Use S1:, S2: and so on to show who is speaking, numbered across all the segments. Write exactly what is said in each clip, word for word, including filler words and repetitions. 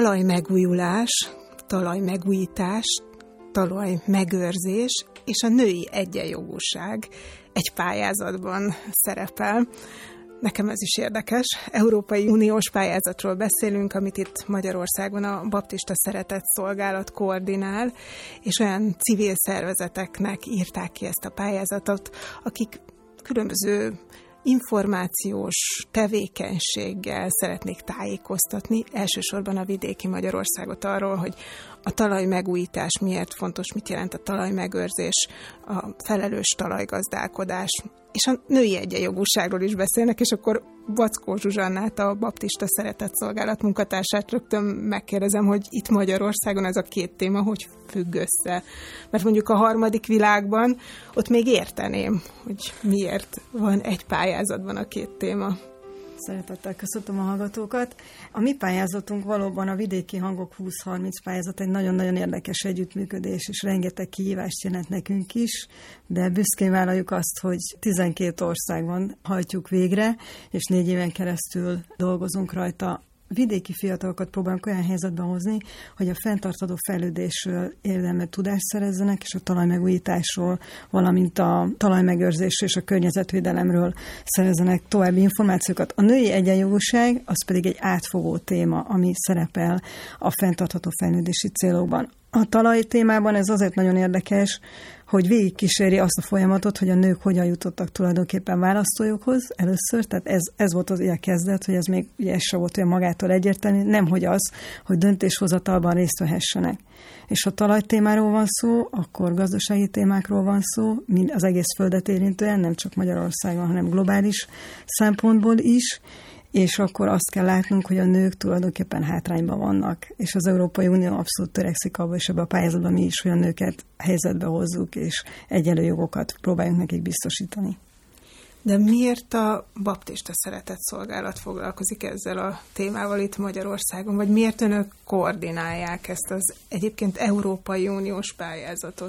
S1: talajmegújulás, talajmegújítás, talajmegőrzés és a női egyenjogúság egy pályázatban szerepel. Nekem ez is érdekes. Európai Uniós pályázatról beszélünk, amit itt Magyarországon a Baptista Szeretetszolgálat koordinál, és olyan civil szervezeteknek írták ki ezt a pályázatot, akik különböző információs tevékenységgel szeretnék tájékoztatni, elsősorban a vidéki Magyarországot arról, hogy a talajmegújítás miért fontos, mit jelent a talajmegőrzés, a felelős talajgazdálkodás, és a női egyenjogúságról is beszélnek, és akkor Vackó Zsuzsannát, a Baptista Szeretetszolgálat munkatársát rögtön megkérdezem, hogy itt Magyarországon ez a két téma hogy függ össze. Mert mondjuk a harmadik világban ott még érteném, hogy miért van egy pályázatban a két téma.
S2: Szeretettel köszöntöm a hallgatókat. A mi pályázatunk valóban a Vidéki Hangok húsz harminc pályázat egy nagyon-nagyon érdekes együttműködés, és rengeteg kihívást jelent nekünk is, de büszkén vállaljuk azt, hogy tizenkét országban hajtjuk végre, és négy éven keresztül dolgozunk rajta. Vidéki fiatalokat próbálunk olyan helyzetbe hozni, hogy a fenntartható fejlődésről érdemben tudást szerezzenek, és a talajmegújításról, valamint a talajmegőrzésről és a környezetvédelemről szerezzenek további információkat. A női egyenjogúság az pedig egy átfogó téma, ami szerepel a fenntartható fejlődési célokban. A talaj témában ez azért nagyon érdekes, hogy végigkíséri azt a folyamatot, hogy a nők hogyan jutottak tulajdonképpen választójukhoz először, tehát ez, ez volt az ilyen kezdet, hogy ez még ugye ez sem volt olyan magától egyértelmű, nemhogy az, hogy döntéshozatalban részt vehessenek. És ha talajtémáról van szó, akkor gazdasági témákról van szó, mind az egész földet érintően, nem csak Magyarországon, hanem globális szempontból is, és akkor azt kell látnunk, hogy a nők tulajdonképpen hátrányban vannak, és az Európai Unió abszolút törekszik abba, és ebbe a pályázatban mi is, hogy a nőket helyzetbe hozzuk, és egyenlő jogokat próbáljunk nekik biztosítani.
S1: De miért a Baptista Szeretetszolgálat foglalkozik ezzel a témával itt Magyarországon, vagy miért önök koordinálják ezt az egyébként Európai Uniós pályázatot?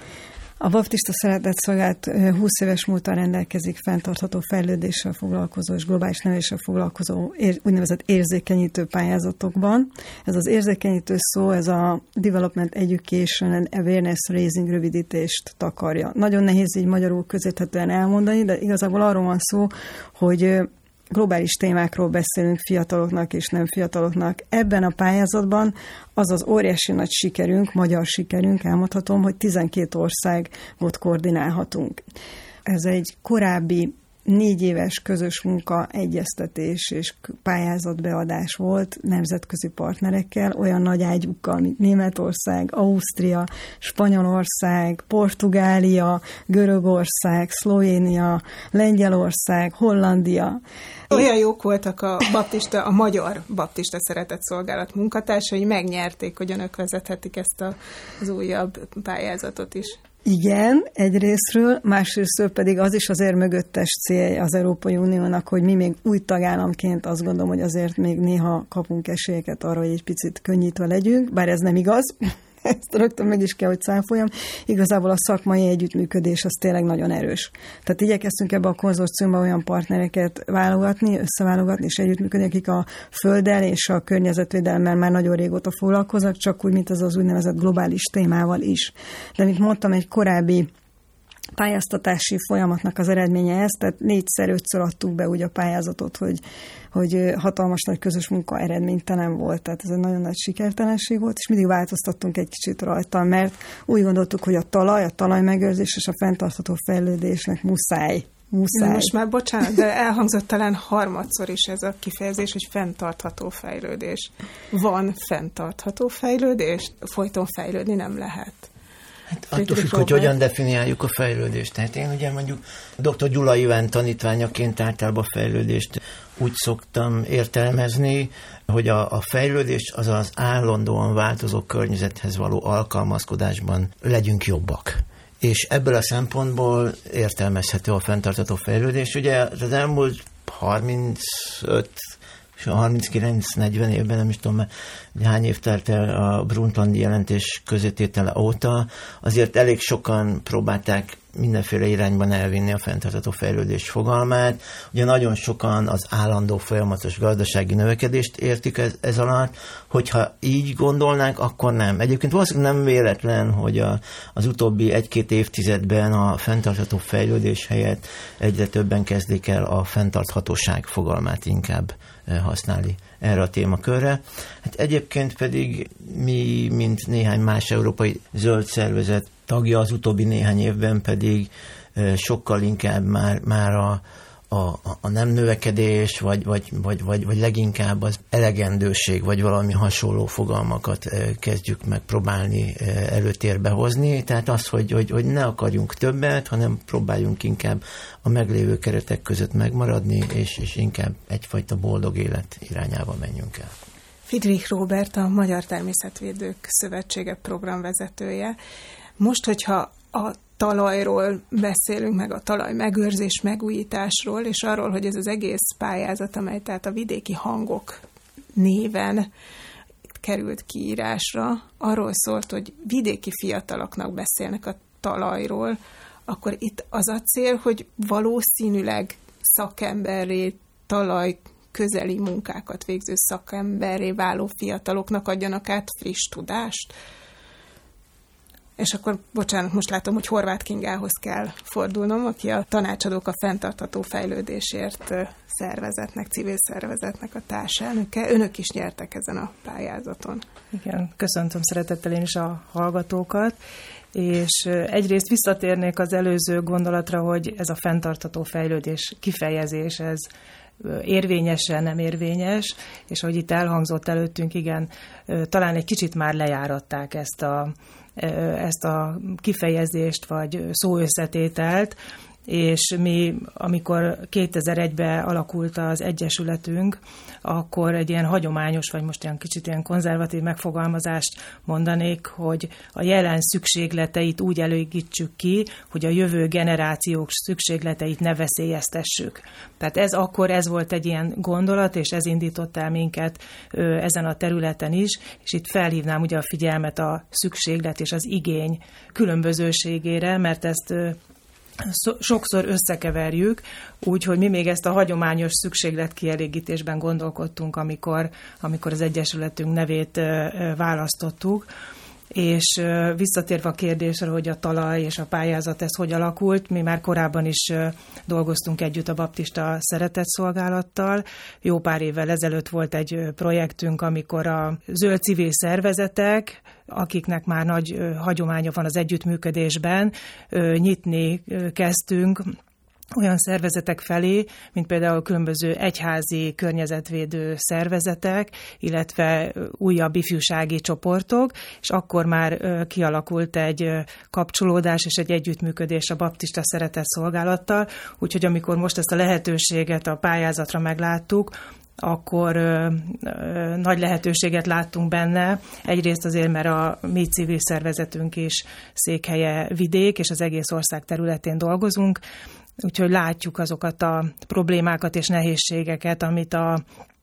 S2: A Baptista Szeretetszolgálat húsz éves múltal rendelkezik fenntartható fejlődéssel foglalkozó és globális neveléssel foglalkozó ér, úgynevezett érzékenyítő pályázatokban. Ez az érzékenyítő szó, ez a Development Education and Awareness Raising rövidítést takarja. Nagyon nehéz így magyarul közérthetően elmondani, de igazából arról van szó, hogy globális témákról beszélünk fiataloknak és nem fiataloknak. Ebben a pályázatban az az óriási nagy sikerünk, magyar sikerünk, elmondhatom, hogy tizenkét országot koordinálhatunk. Ez egy korábbi négy éves közös munka, egyeztetés és pályázatbeadás volt nemzetközi partnerekkel, olyan nagy ágyukkal, mint Németország, Ausztria, Spanyolország, Portugália, Görögország, Szlovénia, Lengyelország, Hollandia.
S1: Olyan jók voltak a baptista, a magyar Baptista Szeretetszolgálat munkatársai, megnyerték, hogy önök vezethetik ezt a, az újabb pályázatot is.
S2: Igen, egyrésztről, másrésztről pedig az is azért mögöttes célja az Európai Uniónak, hogy mi még új tagállamként azt gondolom, hogy azért még néha kapunk esélyeket arra, hogy egy picit könnyítve legyünk, bár ez nem igaz, ezt rögtön meg is kell, hogy cáfoljam. Igazából a szakmai együttműködés az tényleg nagyon erős. Tehát igyekeztünk ebbe a konzorciumban olyan partnereket válogatni, összeválogatni és együttműködni, akik a földdel és a környezetvédelemmel már nagyon régóta foglalkoznak, csak úgy, mint ez az úgynevezett globális témával is. De mint mondtam, egy korábbi pályáztatási folyamatnak az eredménye ez, tehát négyszer, ötször adtuk be úgy a pályázatot, hogy, hogy hatalmas nagy közös munka eredménytelen volt, tehát ez egy nagyon nagy sikertelenség volt, és mindig változtattunk egy kicsit rajta, mert úgy gondoltuk, hogy a talaj, a talajmegőrzés és a fenntartható fejlődésnek muszáj. Muszáj.
S1: Most már bocsánat, de elhangzott talán harmadszor is ez a kifejezés, hogy fenntartható fejlődés. Van fenntartható fejlődés? Folyton fejlődni nem lehet.
S3: Hát attól függ, hogy hogyan definiáljuk a fejlődést. Tehát én ugye mondjuk doktor Gyula Iván tanítványaként általában a fejlődést úgy szoktam értelmezni, hogy a, a fejlődés az az állandóan változó környezethez való alkalmazkodásban legyünk jobbak. És ebből a szempontból értelmezhető a fenntartható fejlődés. Ugye az elmúlt harmincöt harminckilenc-negyven évben, nem is tudom, hány év telt el a Brundtlandi jelentés közététele óta, azért elég sokan próbálták mindenféle irányban elvinni a fenntartható fejlődés fogalmát. Ugye nagyon sokan az állandó folyamatos gazdasági növekedést értik ez, ez alatt, hogyha így gondolnánk, akkor nem. Egyébként valószínűleg nem véletlen, hogy a, az utóbbi egy-két évtizedben a fenntartható fejlődés helyett egyre többen kezdik el a fenntarthatóság fogalmát inkább használni erre a témakörre. Hát egyébként pedig mi, mint néhány más európai zöld szervezet tagja, az utóbbi néhány évben pedig sokkal inkább már, már a, a, a nem növekedés, vagy, vagy, vagy, vagy, vagy leginkább az elegendőség, vagy valami hasonló fogalmakat kezdjük megpróbálni előtérbe hozni. Tehát az, hogy, hogy, hogy ne akarjunk többet, hanem próbáljunk inkább a meglévő keretek között megmaradni, és, és inkább egyfajta boldog élet irányába menjünk el.
S1: Friedrich Róbert, a Magyar Természetvédők Szövetsége programvezetője. Most, hogyha a talajról beszélünk, meg a talaj megőrzés, megújításról, és arról, hogy ez az egész pályázat, amely tehát a Vidéki Hangok néven került kiírásra, arról szólt, hogy vidéki fiataloknak beszélnek a talajról, akkor itt az a cél, hogy valószínűleg szakemberré, talaj közeli munkákat végző szakemberré váló fiataloknak adjanak át friss tudást. És akkor, bocsánat, most látom, hogy Horváth Kingához kell fordulnom, aki a Tanácsadók a fenntartható fejlődésért szervezetnek, civil szervezetnek a társelnöke. Önök is nyertek ezen a pályázaton.
S4: Igen, köszöntöm szeretettel én is a hallgatókat, és egyrészt visszatérnék az előző gondolatra, hogy ez a fenntartható fejlődés kifejezés, ez érvényesen, nem érvényes, és ahogy itt elhangzott előttünk, igen, talán egy kicsit már lejáratták ezt a ezt a kifejezést, vagy szóösszetételt, és mi, amikor kétezer-egyben alakult az Egyesületünk, akkor egy ilyen hagyományos, vagy most ilyen kicsit ilyen konzervatív megfogalmazást mondanék, hogy a jelen szükségleteit úgy elégítsük ki, hogy a jövő generációk szükségleteit ne veszélyeztessük. Tehát ez akkor ez volt egy ilyen gondolat, és ez indított el minket ö, ezen a területen is, és itt felhívnám ugye a figyelmet a szükséglet és az igény különbözőségére, mert ezt ö, sokszor összekeverjük, úgyhogy mi még ezt a hagyományos szükségletkielégítésben gondolkodtunk, amikor, amikor az Egyesületünk nevét választottuk. És visszatérve a kérdésre, hogy a talaj és a pályázat ez hogy alakult, mi már korábban is dolgoztunk együtt a Baptista Szeretetszolgálattal. Jó pár évvel ezelőtt volt egy projektünk, amikor a zöld civil szervezetek, akiknek már nagy hagyománya van az együttműködésben, nyitni kezdtünk olyan szervezetek felé, mint például különböző egyházi környezetvédő szervezetek, illetve újabb ifjúsági csoportok, és akkor már kialakult egy kapcsolódás és egy együttműködés a Baptista Szeretetszolgálattal, úgyhogy amikor most ezt a lehetőséget a pályázatra megláttuk, akkor ö, ö, nagy lehetőséget láttunk benne. Egyrészt azért, mert a mi civil szervezetünk is székhelye vidék, és az egész ország területén dolgozunk, úgyhogy látjuk azokat a problémákat és nehézségeket, amit a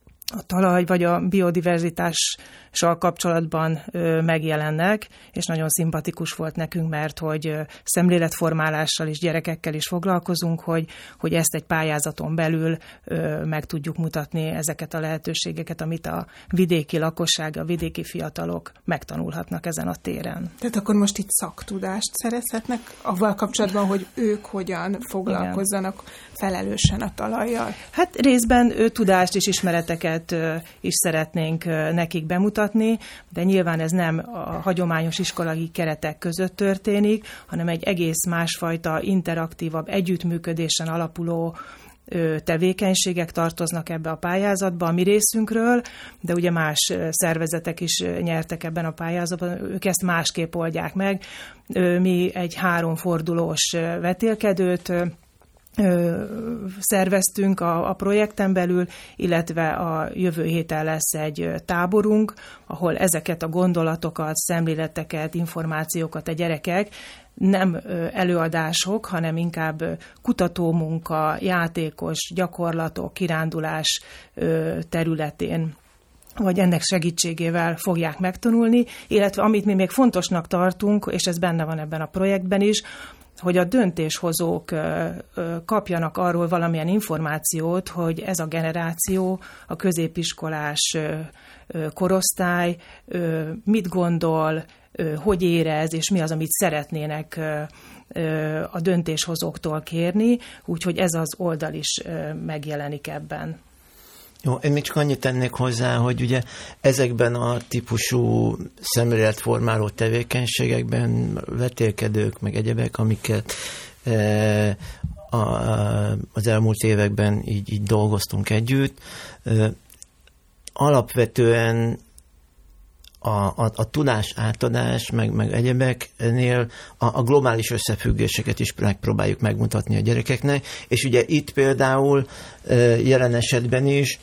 S4: a talaj vagy a biodiverzitással kapcsolatban ö, megjelennek, és nagyon szimpatikus volt nekünk, mert hogy ö, szemléletformálással is, gyerekekkel is foglalkozunk, hogy, hogy ezt egy pályázaton belül ö, meg tudjuk mutatni ezeket a lehetőségeket, amit a vidéki lakosság, a vidéki fiatalok megtanulhatnak ezen a téren.
S1: Tehát akkor most itt szaktudást szerezhetnek avval kapcsolatban, hogy ők hogyan foglalkozzanak igen. felelősen a talajjal?
S4: Hát részben ő tudást és ismereteket is szeretnénk nekik bemutatni, de nyilván ez nem a hagyományos iskolai keretek között történik, hanem egy egész másfajta interaktívabb, együttműködésen alapuló tevékenységek tartoznak ebbe a pályázatba a mi részünkről, de ugye más szervezetek is nyertek ebben a pályázatban, ők ezt másképp oldják meg. Mi egy háromfordulós vetélkedőt szerveztünk a, a projekten belül, illetve a jövő héten lesz egy táborunk, ahol ezeket a gondolatokat, szemléleteket, információkat a gyerekek nem előadások, hanem inkább kutatómunka, játékos gyakorlatok, kirándulás területén vagy ennek segítségével fogják megtanulni, illetve amit mi még fontosnak tartunk, és ez benne van ebben a projektben is, hogy a döntéshozók kapjanak arról valamilyen információt, hogy ez a generáció, a középiskolás korosztály mit gondol, hogy érez, és mi az, amit szeretnének a döntéshozóktól kérni, úgyhogy ez az oldal is megjelenik ebben.
S3: Jó, én még csak annyit tennék hozzá, hogy ugye ezekben a típusú szemléletformáló tevékenységekben vetélkedők, meg egyebek, amiket e, a, az elmúlt években így, így dolgoztunk együtt, e, alapvetően a, a, a tudás átadás, meg, meg egyebeknél a, a globális összefüggéseket is megpróbáljuk megmutatni a gyerekeknek, és ugye itt például e, jelen esetben is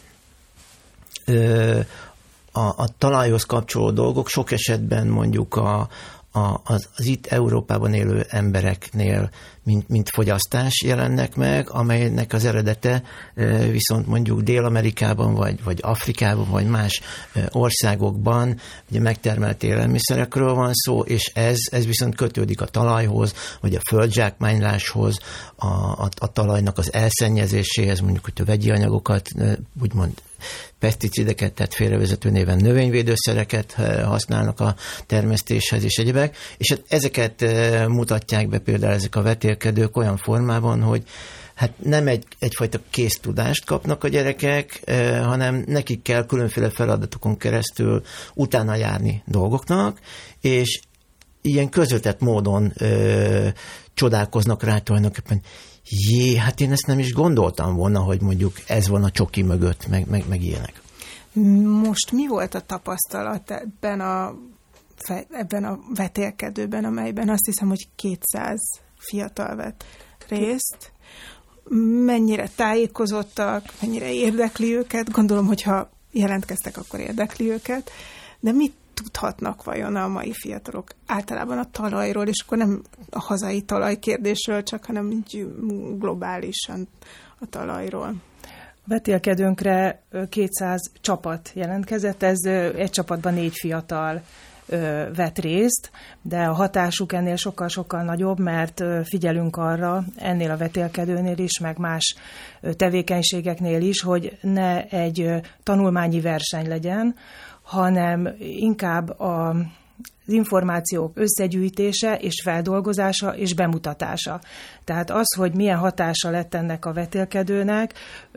S3: A, a talajhoz kapcsolódó dolgok sok esetben mondjuk a, a, az, az itt Európában élő embereknél mint, mint fogyasztás jelennek meg, amelynek az eredete viszont mondjuk Dél-Amerikában, vagy, vagy Afrikában, vagy más országokban ugye megtermelt élelmiszerekről van szó, és ez, ez viszont kötődik a talajhoz, vagy a földzsákmányláshoz, a, a, a talajnak az elszennyezéséhez, mondjuk, hogy a vegyi anyagokat úgymond peszticideket, tehát félrevezető néven növényvédőszereket használnak a termesztéshez és egyebek, és hát ezeket mutatják be például ezek a vetélkedők olyan formában, hogy hát nem egy, egyfajta késztudást kapnak a gyerekek, hanem nekik kell különféle feladatokon keresztül utána járni dolgoknak, és ilyen közvetett módon ö, csodálkoznak rá tulajdonképpen. Jé, hát én ezt nem is gondoltam volna, hogy mondjuk ez van a csoki mögött, meg, meg, meg ilyenek.
S1: Most mi volt a tapasztalat ebben a, ebben a vetélkedőben, amelyben azt hiszem, hogy kétszáz fiatal vett részt? Mennyire tájékozottak, mennyire érdekli őket? Gondolom, hogyha jelentkeztek, akkor érdekli őket. De mit tudhatnak vajon a mai fiatalok általában a talajról, és akkor nem a hazai talajkérdésről, csak hanem így globálisan a talajról?
S4: A vetélkedőnkre kétszáz csapat jelentkezett, ez egy csapatban négy fiatal vett részt, de a hatásuk ennél sokkal-sokkal nagyobb, mert figyelünk arra, ennél a vetélkedőnél is, meg más tevékenységeknél is, hogy ne egy tanulmányi verseny legyen, hanem inkább a az információk összegyűjtése és feldolgozása és bemutatása. Tehát az, hogy milyen hatása lett ennek a vetélkedőnek,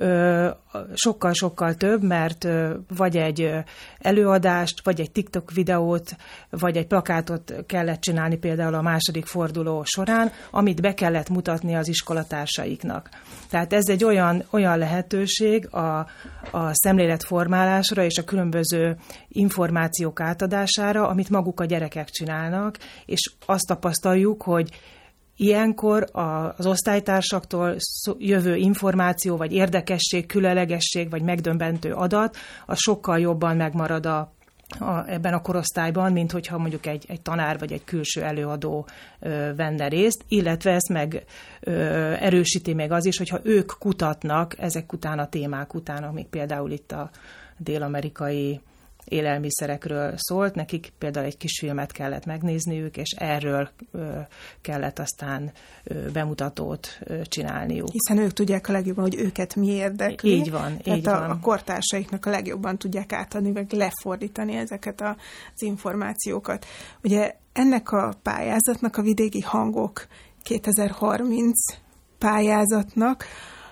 S4: sokkal-sokkal több, mert vagy egy előadást, vagy egy TikTok videót, vagy egy plakátot kellett csinálni például a második forduló során, amit be kellett mutatni az iskolatársaiknak. Tehát ez egy olyan, olyan lehetőség a, a szemléletformálásra és a különböző információk átadására, amit maguk a gyerekek csinálnak, és azt tapasztaljuk, hogy ilyenkor az osztálytársaktól jövő információ, vagy érdekesség, különlegesség, vagy megdöbbentő adat, az sokkal jobban megmarad a, a, ebben a korosztályban, mint hogyha mondjuk egy, egy tanár, vagy egy külső előadó ö, venne részt, illetve ezt meg ö, erősíti még az is, hogyha ők kutatnak ezek után a témák után, amik például itt a dél-amerikai élelmiszerekről szólt, nekik például egy kis filmet kellett megnézniük, és erről ö, kellett aztán ö, bemutatót ö, csinálniuk.
S1: Hiszen ők tudják a legjobban, hogy őket mi érdekli.
S4: Így van,
S1: Tehát
S4: így
S1: a,
S4: van.
S1: a kortársaiknak a legjobban tudják átadni, meg lefordítani ezeket a, az információkat. Ugye ennek a pályázatnak, a Vidéki Hangok kétezer-harminc pályázatnak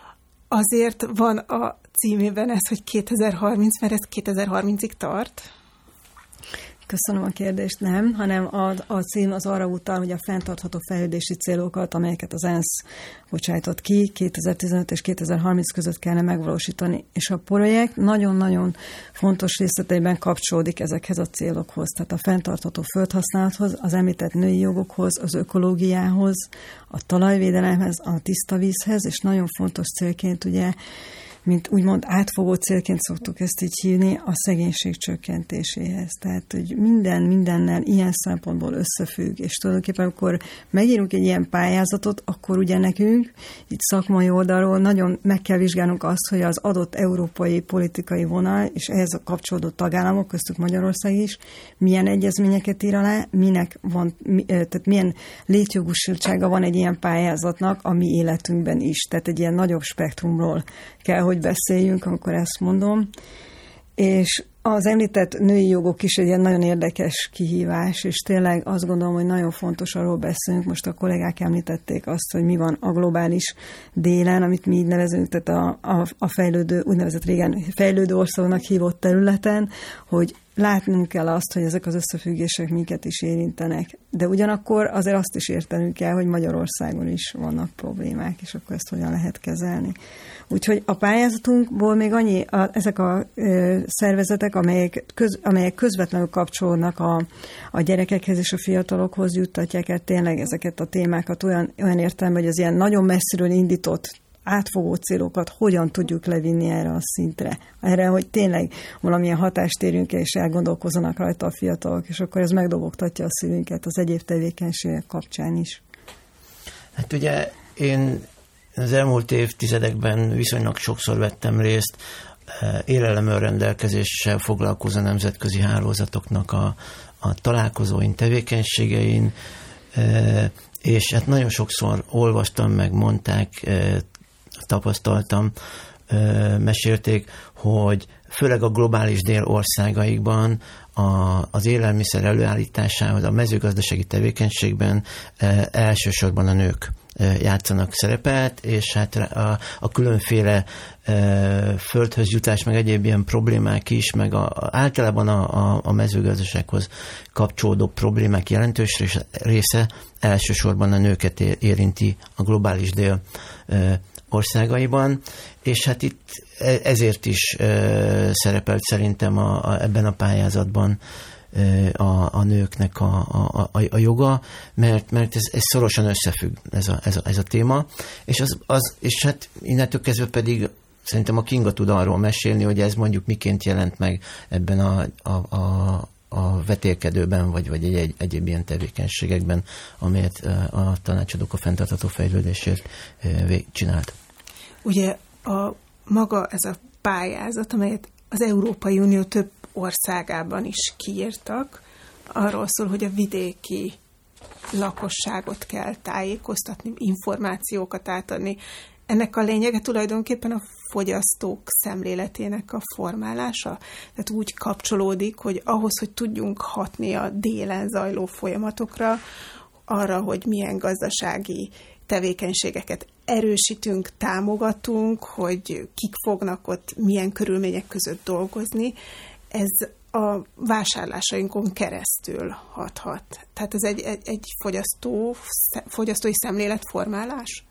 S1: azért van a címében ez, hogy kétezer-harminc, mert ez kétezer-harmincig tart?
S2: Köszönöm a kérdést, nem, hanem a, a cím az arra utal, hogy a fenntartható fejlődési célokat, amelyeket az ENSZ bocsájtott ki, kétezer-tizenöt és kétezer-harminc között kellene megvalósítani. És a projekt nagyon-nagyon fontos részleteiben kapcsolódik ezekhez a célokhoz, tehát a fenntartható földhasználathoz, az említett női jogokhoz, az ökológiához, a talajvédelemhez, a tiszta vízhez, és nagyon fontos célként ugye mint úgymond átfogó célként szoktuk ezt így hívni, a szegénység csökkentéséhez. Tehát, hogy minden mindennel ilyen szempontból összefügg, és tulajdonképpen akkor megírunk egy ilyen pályázatot, akkor ugye nekünk itt szakmai oldalról nagyon meg kell vizsgálnunk azt, hogy az adott európai politikai vonal, és ehhez a kapcsolódó tagállamok, köztük Magyarország is, milyen egyezményeket ír alá, minek van, tehát milyen létjogosultsága van egy ilyen pályázatnak a mi életünkben is. Tehát egy ilyen nagyobb spektrumról kell, hogy beszéljünk, amikor ezt mondom. És az említett női jogok is egy ilyen nagyon érdekes kihívás, és tényleg azt gondolom, hogy nagyon fontos arról beszélünk. Most a kollégák említették azt, hogy mi van a globális délen, amit mi így nevezünk, tehát a, a, a fejlődő, úgynevezett régen fejlődő országnak hívott területen, hogy látnunk kell azt, hogy ezek az összefüggések minket is érintenek. De ugyanakkor azért azt is értenünk kell, hogy Magyarországon is vannak problémák, és akkor ezt hogyan lehet kezelni. Úgyhogy a pályázatunkból még annyi, a, ezek a ö, szervezetek, amelyek, köz, amelyek közvetlenül kapcsolódnak a, a gyerekekhez és a fiatalokhoz, juttatják el tényleg ezeket a témákat olyan, olyan értelemben, hogy az ilyen nagyon messziről indított átfogó célokat hogyan tudjuk levinni erre a szintre. Erre, hogy tényleg valamilyen hatást érünk el, és elgondolkozzanak rajta a fiatalok, és akkor ez megdobogtatja a szívünket az egyéb tevékenységek kapcsán is.
S3: Hát ugye én az elmúlt évtizedekben viszonylag sokszor vettem részt élelemmel rendelkezéssel foglalkozó nemzetközi hálózatoknak a, a találkozóin, tevékenységein, és hát nagyon sokszor olvastam, meg mondták, tapasztaltam, mesélték, hogy főleg a globális dél országaikban a, az élelmiszer előállításához, a mezőgazdasági tevékenységben elsősorban a nők játszanak szerepet, és hát a, a különféle e, földhöz jutás, meg egyéb ilyen problémák is, meg a, általában a, a, a mezőgazdasághoz kapcsolódó problémák jelentős része elsősorban a nőket érinti a globális dél e, országaiban, és hát itt ezért is e, szerepelt szerintem a, a, ebben a pályázatban A, a nőknek a, a, a, a joga, mert, mert ez, ez szorosan összefügg ez a, ez a, ez a téma, és, az, az, és hát innentől kezdve pedig szerintem a Kinga tud arról mesélni, hogy ez mondjuk miként jelent meg ebben a, a, a, a vetélkedőben, vagy, vagy egy, egy, egyéb ilyen tevékenységekben, amelyet a tanácsadók a fenntartható fejlődésért csinált.
S1: Ugye a maga ez a pályázat, amelyet az Európai Unió több országában is kiírtak, arról szól, hogy a vidéki lakosságot kell tájékoztatni, információkat átadni. Ennek a lényege tulajdonképpen a fogyasztók szemléletének a formálása. Tehát úgy kapcsolódik, hogy ahhoz, hogy tudjunk hatni a délen zajló folyamatokra, arra, hogy milyen gazdasági tevékenységeket erősítünk, támogatunk, hogy kik fognak ott milyen körülmények között dolgozni, ez a vásárlásainkon keresztül hathat. Tehát ez egy, egy, egy fogyasztó, fogyasztói szemléletformálás?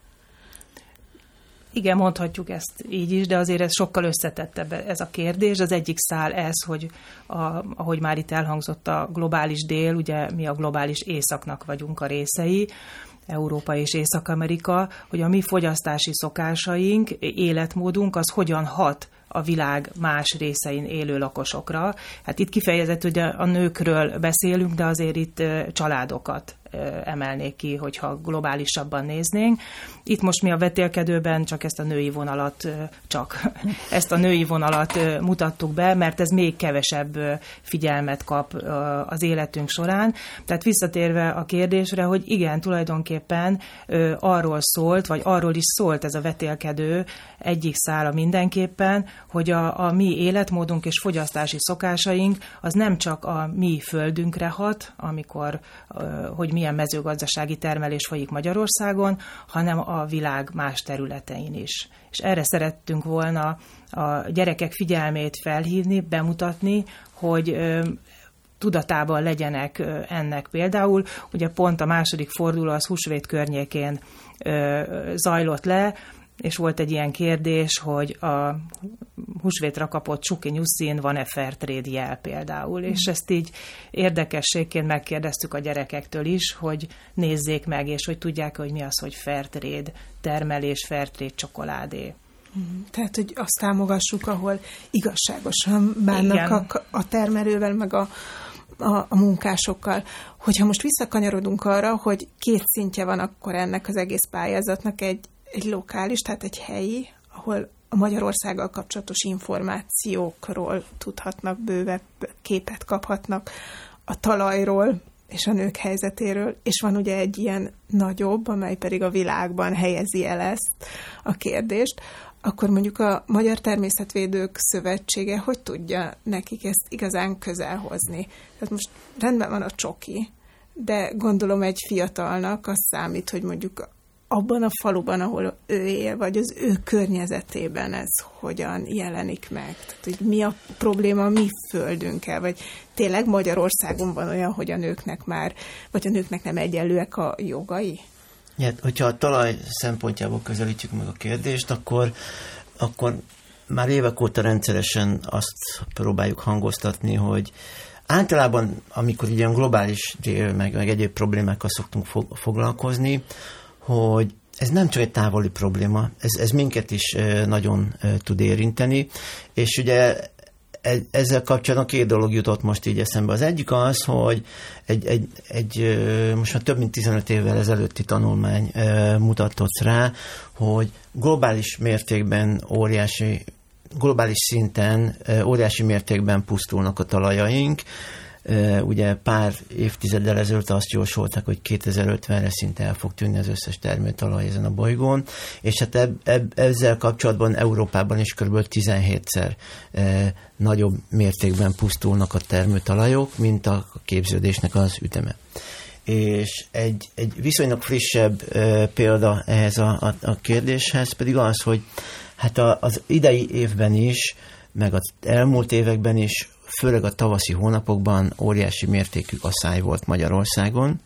S4: Igen, mondhatjuk ezt így is, de azért ez sokkal összetettebb ez a kérdés. Az egyik szál ez, hogy a, ahogy már itt elhangzott, a globális dél, ugye mi a globális északnak vagyunk a részei, Európa és Észak-Amerika, hogy a mi fogyasztási szokásaink, életmódunk az hogyan hat a világ más részein élő lakosokra. Hát itt kifejezett, hogy a nőkről beszélünk, de azért itt családokat emelnék ki, hogyha globálisabban néznénk. Itt most mi a vetélkedőben csak ezt a női vonalat, csak ezt a női vonalat mutattuk be, mert ez még kevesebb figyelmet kap az életünk során. Tehát visszatérve a kérdésre, hogy igen, tulajdonképpen arról szólt, vagy arról is szólt ez a vetélkedő egyik szála mindenképpen, hogy a, a mi életmódunk és fogyasztási szokásaink az nem csak a mi földünkre hat, amikor, hogy milyen mezőgazdasági termelés folyik Magyarországon, hanem a világ más területein is. És erre szerettünk volna a gyerekek figyelmét felhívni, bemutatni, hogy tudatában legyenek ennek például. Ugye pont a második forduló az húsvét környékén zajlott le, és volt egy ilyen kérdés, hogy a húsvétra kapott csuki nyuszin van-e Fairtrade jel például, és ezt így érdekességként megkérdeztük a gyerekektől is, hogy nézzék meg, és hogy tudják, hogy mi az, hogy Fairtrade termelés, Fairtrade csokoládé.
S1: Tehát, hogy azt támogassuk, ahol igazságosan bánnak a, a termelővel, meg a, a, a munkásokkal. Hogyha most visszakanyarodunk arra, hogy két szintje van akkor ennek az egész pályázatnak, egy, egy lokális, tehát egy helyi, ahol a Magyarországgal kapcsolatos információkról tudhatnak, bővebb képet kaphatnak, a talajról és a nők helyzetéről, és van ugye egy ilyen nagyobb, amely pedig a világban helyezi el ezt a kérdést, akkor mondjuk a Magyar Természetvédők Szövetsége hogy tudja nekik ezt igazán közel hozni? Tehát most rendben van a csoki, de gondolom egy fiatalnak az számít, hogy mondjuk abban a faluban, ahol ő él, vagy az ő környezetében ez hogyan jelenik meg? Tehát, hogy mi a probléma a mi földünkkel, vagy tényleg Magyarországon van olyan, hogy a nőknek már, vagy a nőknek nem egyenlőek a jogai?
S3: Ja, hogyha a talaj szempontjából közelítjük meg a kérdést, akkor, akkor már évek óta rendszeresen azt próbáljuk hangoztatni, hogy általában, amikor ilyen globális dél, meg, meg egyéb problémákkal szoktunk fog, foglalkozni, hogy ez nem csak egy távoli probléma, ez, ez minket is nagyon tud érinteni, és ugye ezzel kapcsolatban két dolog jutott most így eszembe. Az egyik az, hogy egy, egy, egy most már több mint tizenöt évvel ezelőtti tanulmány mutatott rá, hogy globális mértékben óriási, globális szinten óriási mértékben pusztulnak a talajaink. Ugye pár évtizeddel ezelőtt azt jósolták, hogy kétezer-ötvenre szinte el fog tűnni az összes termőtalaj ezen a bolygón, és hát eb, eb, ezzel kapcsolatban Európában is kb. tizenhétszer e, nagyobb mértékben pusztulnak a termőtalajok, mint a képződésnek az üteme. És egy, egy viszonylag frissebb e, példa ehhez a, a, a kérdéshez pedig az, hogy hát a, az idei évben is, meg az elmúlt években is, főleg a tavaszi hónapokban óriási mértékű aszály volt Magyarországon,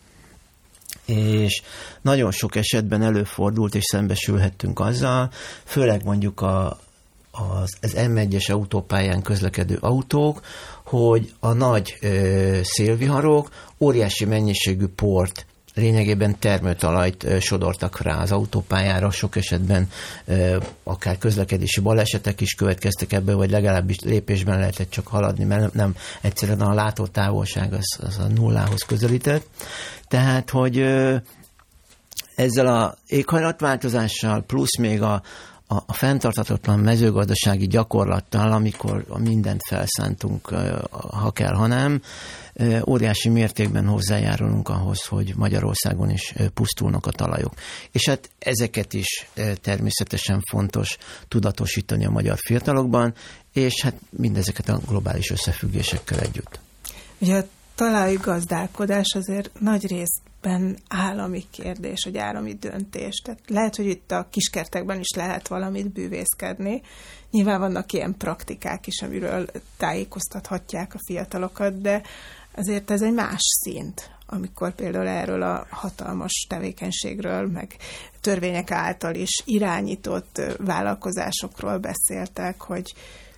S3: és nagyon sok esetben előfordult, és szembesülhettünk azzal, főleg mondjuk a, az, az em egyes autópályán közlekedő autók, hogy a nagy ö, szélviharok óriási mennyiségű port, lényegében termőtalajt ö, sodortak rá az autópályára, sok esetben ö, akár közlekedési balesetek is következtek ebből, vagy legalábbis lépésben lehetett csak haladni, mert nem, nem egyszerűen a látótávolság az, az a nullához közelített. Tehát, hogy ö, ezzel az éghajlatváltozással plusz még a, a, a fenntarthatatlan mezőgazdasági gyakorlattal, amikor mindent felszántunk, ö, ha kell, ha nem, óriási mértékben hozzájárulunk ahhoz, hogy Magyarországon is pusztulnak a talajok. És hát ezeket is természetesen fontos tudatosítani a magyar fiatalokban, és hát mindezeket a globális összefüggésekkel együtt.
S1: Ugye a talajgazdálkodás azért nagy részben állami kérdés, vagy állami döntés. Tehát lehet, hogy itt a kiskertekben is lehet valamit bűvészkedni. Nyilván vannak ilyen praktikák is, amiről tájékoztathatják a fiatalokat, de azért ez egy más szint, amikor például erről a hatalmas tevékenységről, meg törvények által is irányított vállalkozásokról beszéltek, hogy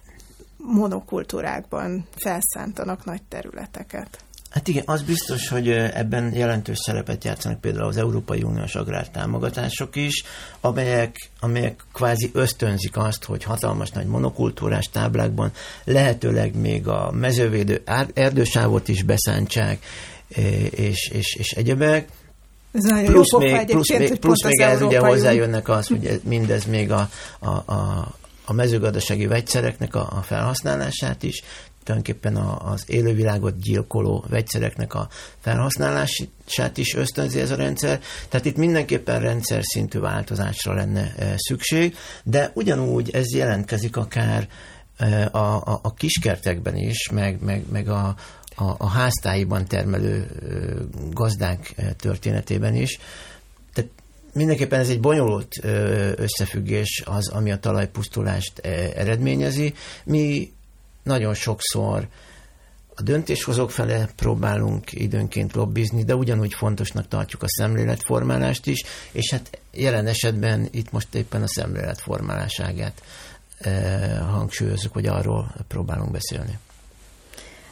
S1: monokultúrákban felszántanak nagy területeket.
S3: Hát igen, az biztos, hogy ebben jelentős szerepet játszanak például az Európai Uniós agrártámogatások is, amelyek, amelyek kvázi ösztönzik azt, hogy hatalmas nagy monokultúrás táblákban lehetőleg még a mezővédő erdősávot is beszántsák, és, és, és egyebek. Plusz még, plusz még, plusz még ez ugye hozzájönnek az, hogy mindez még a, a, a, a mezőgazdasági vegyszereknek a, a felhasználását is, tulajdonképpen az élővilágot gyilkoló vegyszereknek a felhasználását is ösztönzi ez a rendszer. Tehát itt mindenképpen rendszer szintű változásra lenne szükség, de ugyanúgy ez jelentkezik akár a, a, a kiskertekben is, meg, meg, meg a, a, a háztáiban termelő gazdák történetében is. Tehát mindenképpen ez egy bonyolult összefüggés az, ami a talajpusztulást eredményezi. Mi nagyon sokszor a döntéshozók fele próbálunk időnként lobbizni, de ugyanúgy fontosnak tartjuk a szemléletformálást is, és hát jelen esetben itt most éppen a szemléletformáláságát eh, hangsúlyozzuk, hogy arról próbálunk beszélni.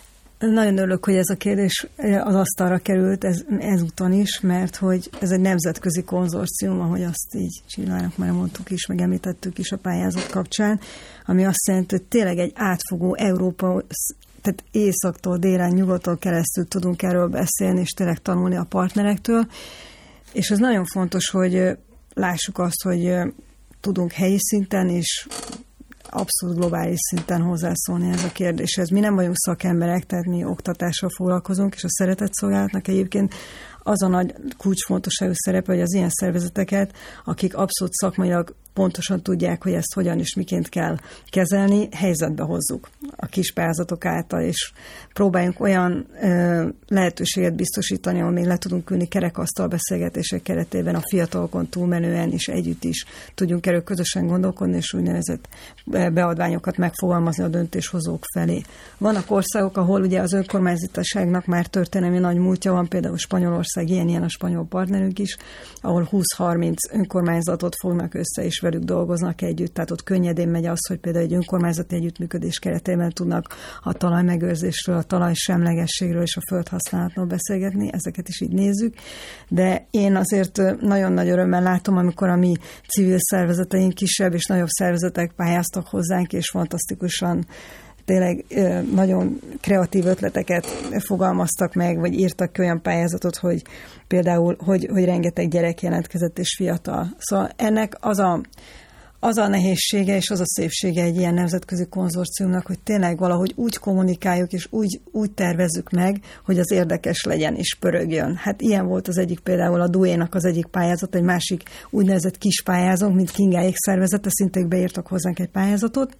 S2: Nagyon örülök, hogy ez a kérdés az asztalra került ez, ezúton is, mert hogy ez egy nemzetközi konzorcium, ahogy azt így Csillának már mondtuk is, meg említettük is a pályázat kapcsán, ami azt jelenti, hogy tényleg egy átfogó Európa, tehát északtól, délen, nyugaton keresztül tudunk erről beszélni, és tényleg tanulni a partnerektől. És ez nagyon fontos, hogy lássuk azt, hogy tudunk helyi szinten és abszolút globális szinten hozzászólni ez a kérdéshez. Mi nem vagyunk szakemberek, tehát mi oktatással foglalkozunk, és a szeretetszolgálatnak egyébként az a nagy kulcsfontosságú szerepe, hogy az ilyen szervezeteket, akik abszolút szakmailag pontosan tudják, hogy ezt hogyan és miként kell kezelni, helyzetbe hozzuk a kis pályázatok által, és próbáljunk olyan ö, lehetőséget biztosítani, ahol még le tudunk ülni kerekasztal beszélgetések keretében a fiatalokon túlmenően, és együtt is tudjunk erről közösen gondolkodni, és úgynevezett beadványokat megfogalmazni a döntéshozók felé. Vannak országok, ahol ugye az önkormányzatiságnak már történelmi nagy múltja van, például Spanyolország, ilyen, ilyen a spanyol partnerünk is, ahol húsz-harminc önkormányzatot fognak össze, és velük dolgoznak együtt, tehát ott könnyedén megy az, hogy például egy önkormányzati együttműködés keretében tudnak a talajmegőrzésről, a talajsemlegességről és a földhasználatról beszélgetni, ezeket is így nézzük, de én azért nagyon nagy örömmel látom, amikor a mi civil szervezeteink, kisebb és nagyobb szervezetek pályáztak hozzánk, és fantasztikusan tényleg nagyon kreatív ötleteket fogalmaztak meg, vagy írtak ki olyan pályázatot, hogy például, hogy, hogy rengeteg gyerek jelentkezett és fiatal. Szóval ennek az a, az a nehézsége és az a szépsége egy ilyen nemzetközi konzorciumnak, hogy tényleg valahogy úgy kommunikáljuk és úgy, úgy tervezzük meg, hogy az érdekes legyen és pörögjön. Hát ilyen volt az egyik például a dúénak az egyik pályázat, egy másik úgynevezett kis pályázónk, mint Kingáék szervezete, szintén beírtak hozzánk egy pályázatot.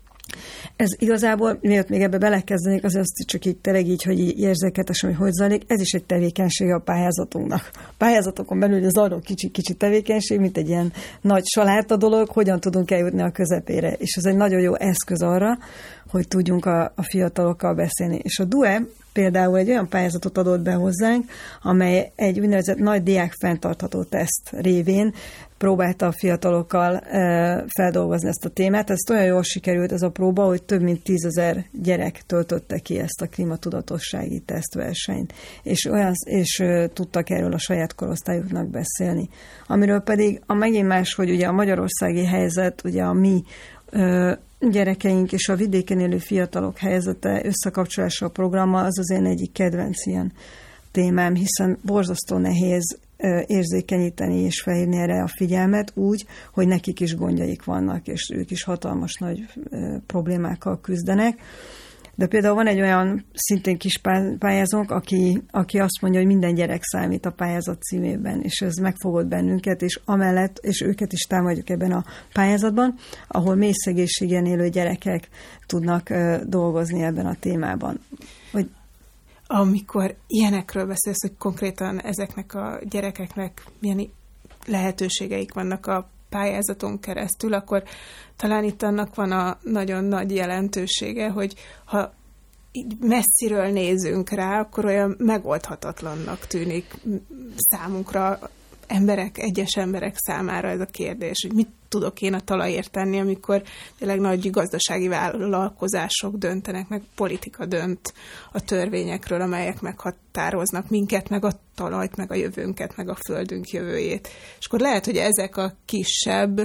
S2: Ez igazából, mielőtt még ebbe belekezdenék, azért azt csak így tényleg így, hogy így érzéketesen, hogy hogy zajlik, ez is egy tevékenysége a pályázatunknak. A pályázatokon belül az arról kicsi-kicsi tevékenység, mint egy ilyen nagy saláta dolog, hogyan tudunk eljutni a közepére. És ez egy nagyon jó eszköz arra, hogy tudjunk a, a fiatalokkal beszélni. És a dúé például egy olyan pályázatot adott be hozzánk, amely egy úgynevezett nagy diák fenntartható teszt révén próbálta a fiatalokkal e, feldolgozni ezt a témát. Ez olyan jól sikerült ez a próba, hogy több mint tízezer gyerek töltötte ki ezt a klímatudatossági tesztversenyt, és, olyan, és e, tudtak erről a saját korosztályuknak beszélni. Amiről pedig a megint más, hogy ugye a magyarországi helyzet, ugye a mi e, gyerekeink és a vidéken élő fiatalok helyzete összekapcsolása a programmal, az az én egyik kedvenc ilyen témám, hiszen borzasztó nehéz érzékenyíteni és felhívni erre a figyelmet úgy, hogy nekik is gondjaik vannak, és ők is hatalmas nagy problémákkal küzdenek. De például van egy olyan szintén kis pályázónk, aki, aki azt mondja, hogy minden gyerek számít a pályázat címében, és ez megfogott bennünket, és amellett, és őket is támogatjuk ebben a pályázatban, ahol mély szegénységen élő gyerekek tudnak uh, dolgozni ebben a témában. Hogy
S1: amikor ilyenekről beszélsz, hogy konkrétan ezeknek a gyerekeknek milyen lehetőségeik vannak a pályázaton keresztül, akkor talán itt annak van a nagyon nagy jelentősége, hogy ha így messziről nézünk rá, akkor olyan megoldhatatlannak tűnik számunkra, emberek, egyes emberek számára ez a kérdés, hogy mit tudok én a talajért tenni, amikor tényleg nagy gazdasági vállalkozások döntenek, meg politika dönt a törvényekről, amelyek meghatároznak minket, meg a talajt, meg a jövőnket, meg a földünk jövőjét. És akkor lehet, hogy ezek a kisebb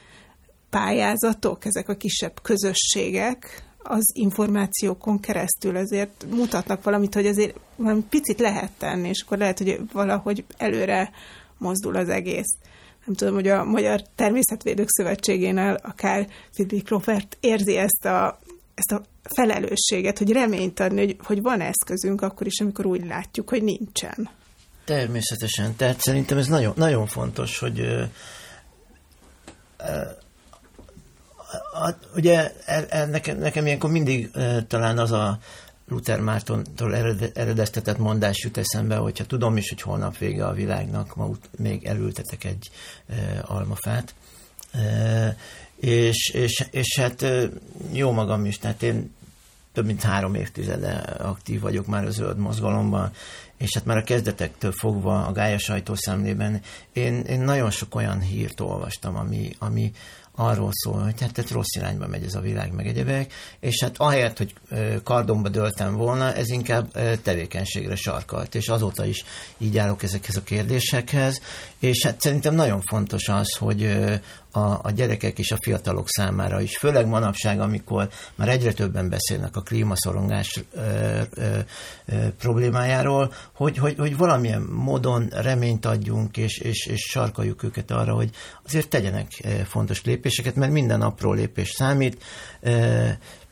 S1: pályázatok, ezek a kisebb közösségek az információkon keresztül azért mutatnak valamit, hogy azért valami picit lehet tenni, és akkor lehet, hogy valahogy előre mozdul az egész. Nem tudom, hogy a Magyar Természetvédők Szövetségénél akár Fidrik Robert érzi ezt a, ezt a felelősséget, hogy reményt adni, hogy, hogy van eszközünk akkor is, amikor úgy látjuk, hogy nincsen.
S3: Természetesen. Tehát szerintem ez nagyon, nagyon fontos, hogy ö, ö, a, ugye el, el, nekem, nekem ilyenkor mindig ö, talán az a Luther Mártontól eredeztetett mondás jut eszembe, hogyha tudom is, hogy holnap vége a világnak, ma még elültetek egy e, almafát. E, és, és, és hát e, jó magam is, tehát én több mint három évtizede aktív vagyok már a zöld mozgalomban, és hát már a kezdetektől fogva a Gája sajtószemlében én, én nagyon sok olyan hírt olvastam, ami, ami arról szól, hogy hát, hát rossz irányba megy ez a világ, meg egyebek, és hát ahelyett, hogy kardomba döltem volna, ez inkább tevékenységre sarkalt, és azóta is így állok ezekhez a kérdésekhez, és hát szerintem nagyon fontos az, hogy a, a gyerekek és a fiatalok számára is, főleg manapság, amikor már egyre többen beszélnek a klímaszorongás ö, ö, ö, problémájáról, hogy, hogy, hogy valamilyen módon reményt adjunk, és, és, és sarkaljuk őket arra, hogy azért tegyenek fontos lépéseket, mert minden apró lépés számít, ö,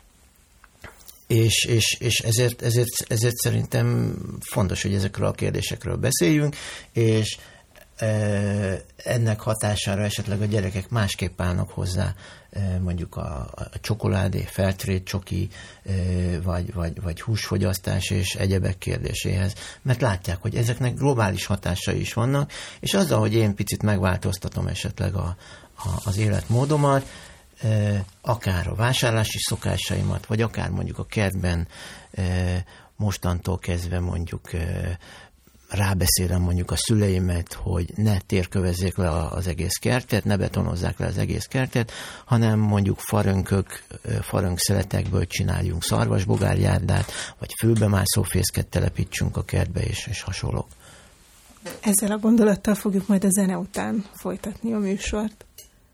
S3: és, és, és ezért, ezért, ezért szerintem fontos, hogy ezekről a kérdésekről beszéljünk, és ennek hatására esetleg a gyerekek másképp állnak hozzá, mondjuk a, a csokoládé, Fairtrade csoki, vagy, vagy, vagy húsfogyasztás és egyebek kérdéséhez. Mert látják, hogy ezeknek globális hatásai is vannak, és azzal, hogy én picit megváltoztatom esetleg a, a, az életmódomat, akár a vásárlási szokásaimat, vagy akár mondjuk a kertben mostantól kezdve mondjuk rábeszélem mondjuk a szüleimet, hogy ne térkövezzék le az egész kertet, ne betonozzák le az egész kertet, hanem mondjuk farönkök, farönkszeletekből csináljunk szarvasbogárjárdát, vagy fülbemászó fészket telepítsünk a kertbe, és, és hasonlók.
S1: Ezzel a gondolattal fogjuk majd a zene után folytatni a műsort.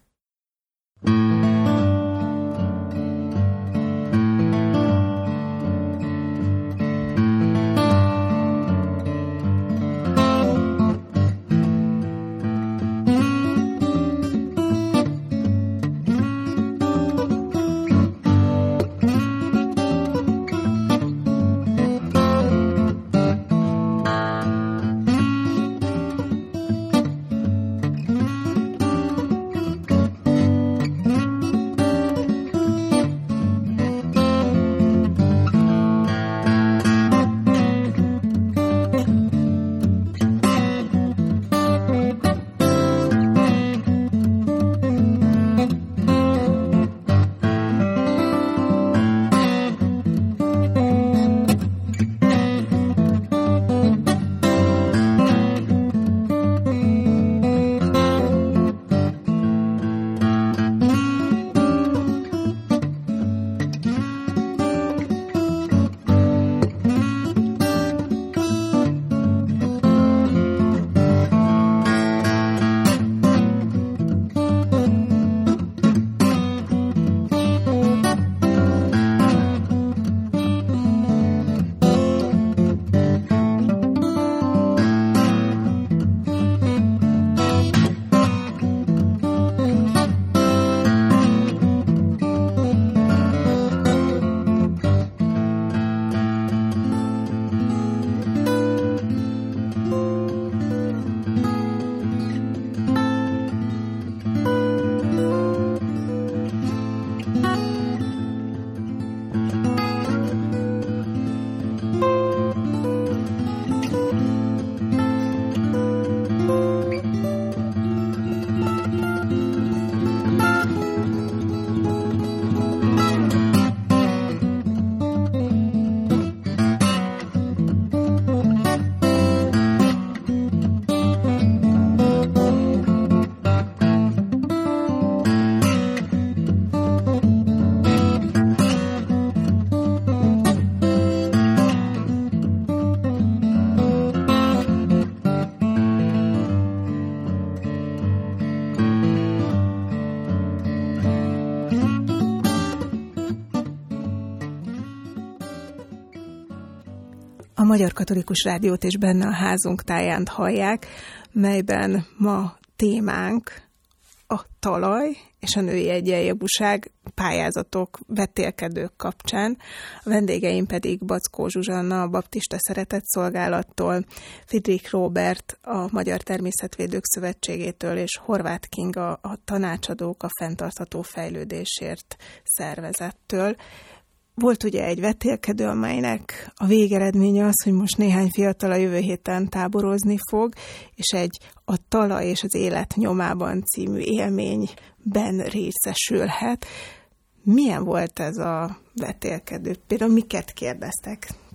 S1: A Magyar Katolikus Rádiót és benne a házunk táján hallják, melyben ma témánk a talaj és a női egyenjogúság pályázatok, vetélkedők kapcsán. A vendégeim pedig Backó Zsuzsanna a Baptista Szeretetszolgálattól, Friedrich Róbert a Magyar Természetvédők Szövetségétől és Horváth Kinga a Tanácsadók a Fenntartható Fejlődésért szervezettől. Volt ugye egy vetélkedő, amelynek a végeredménye az, hogy most néhány fiatal a jövő héten táborozni fog, és egy A talaj és az élet nyomában című élményben részesülhet. Milyen volt ez a vetélkedő? Például miket kérdeztek?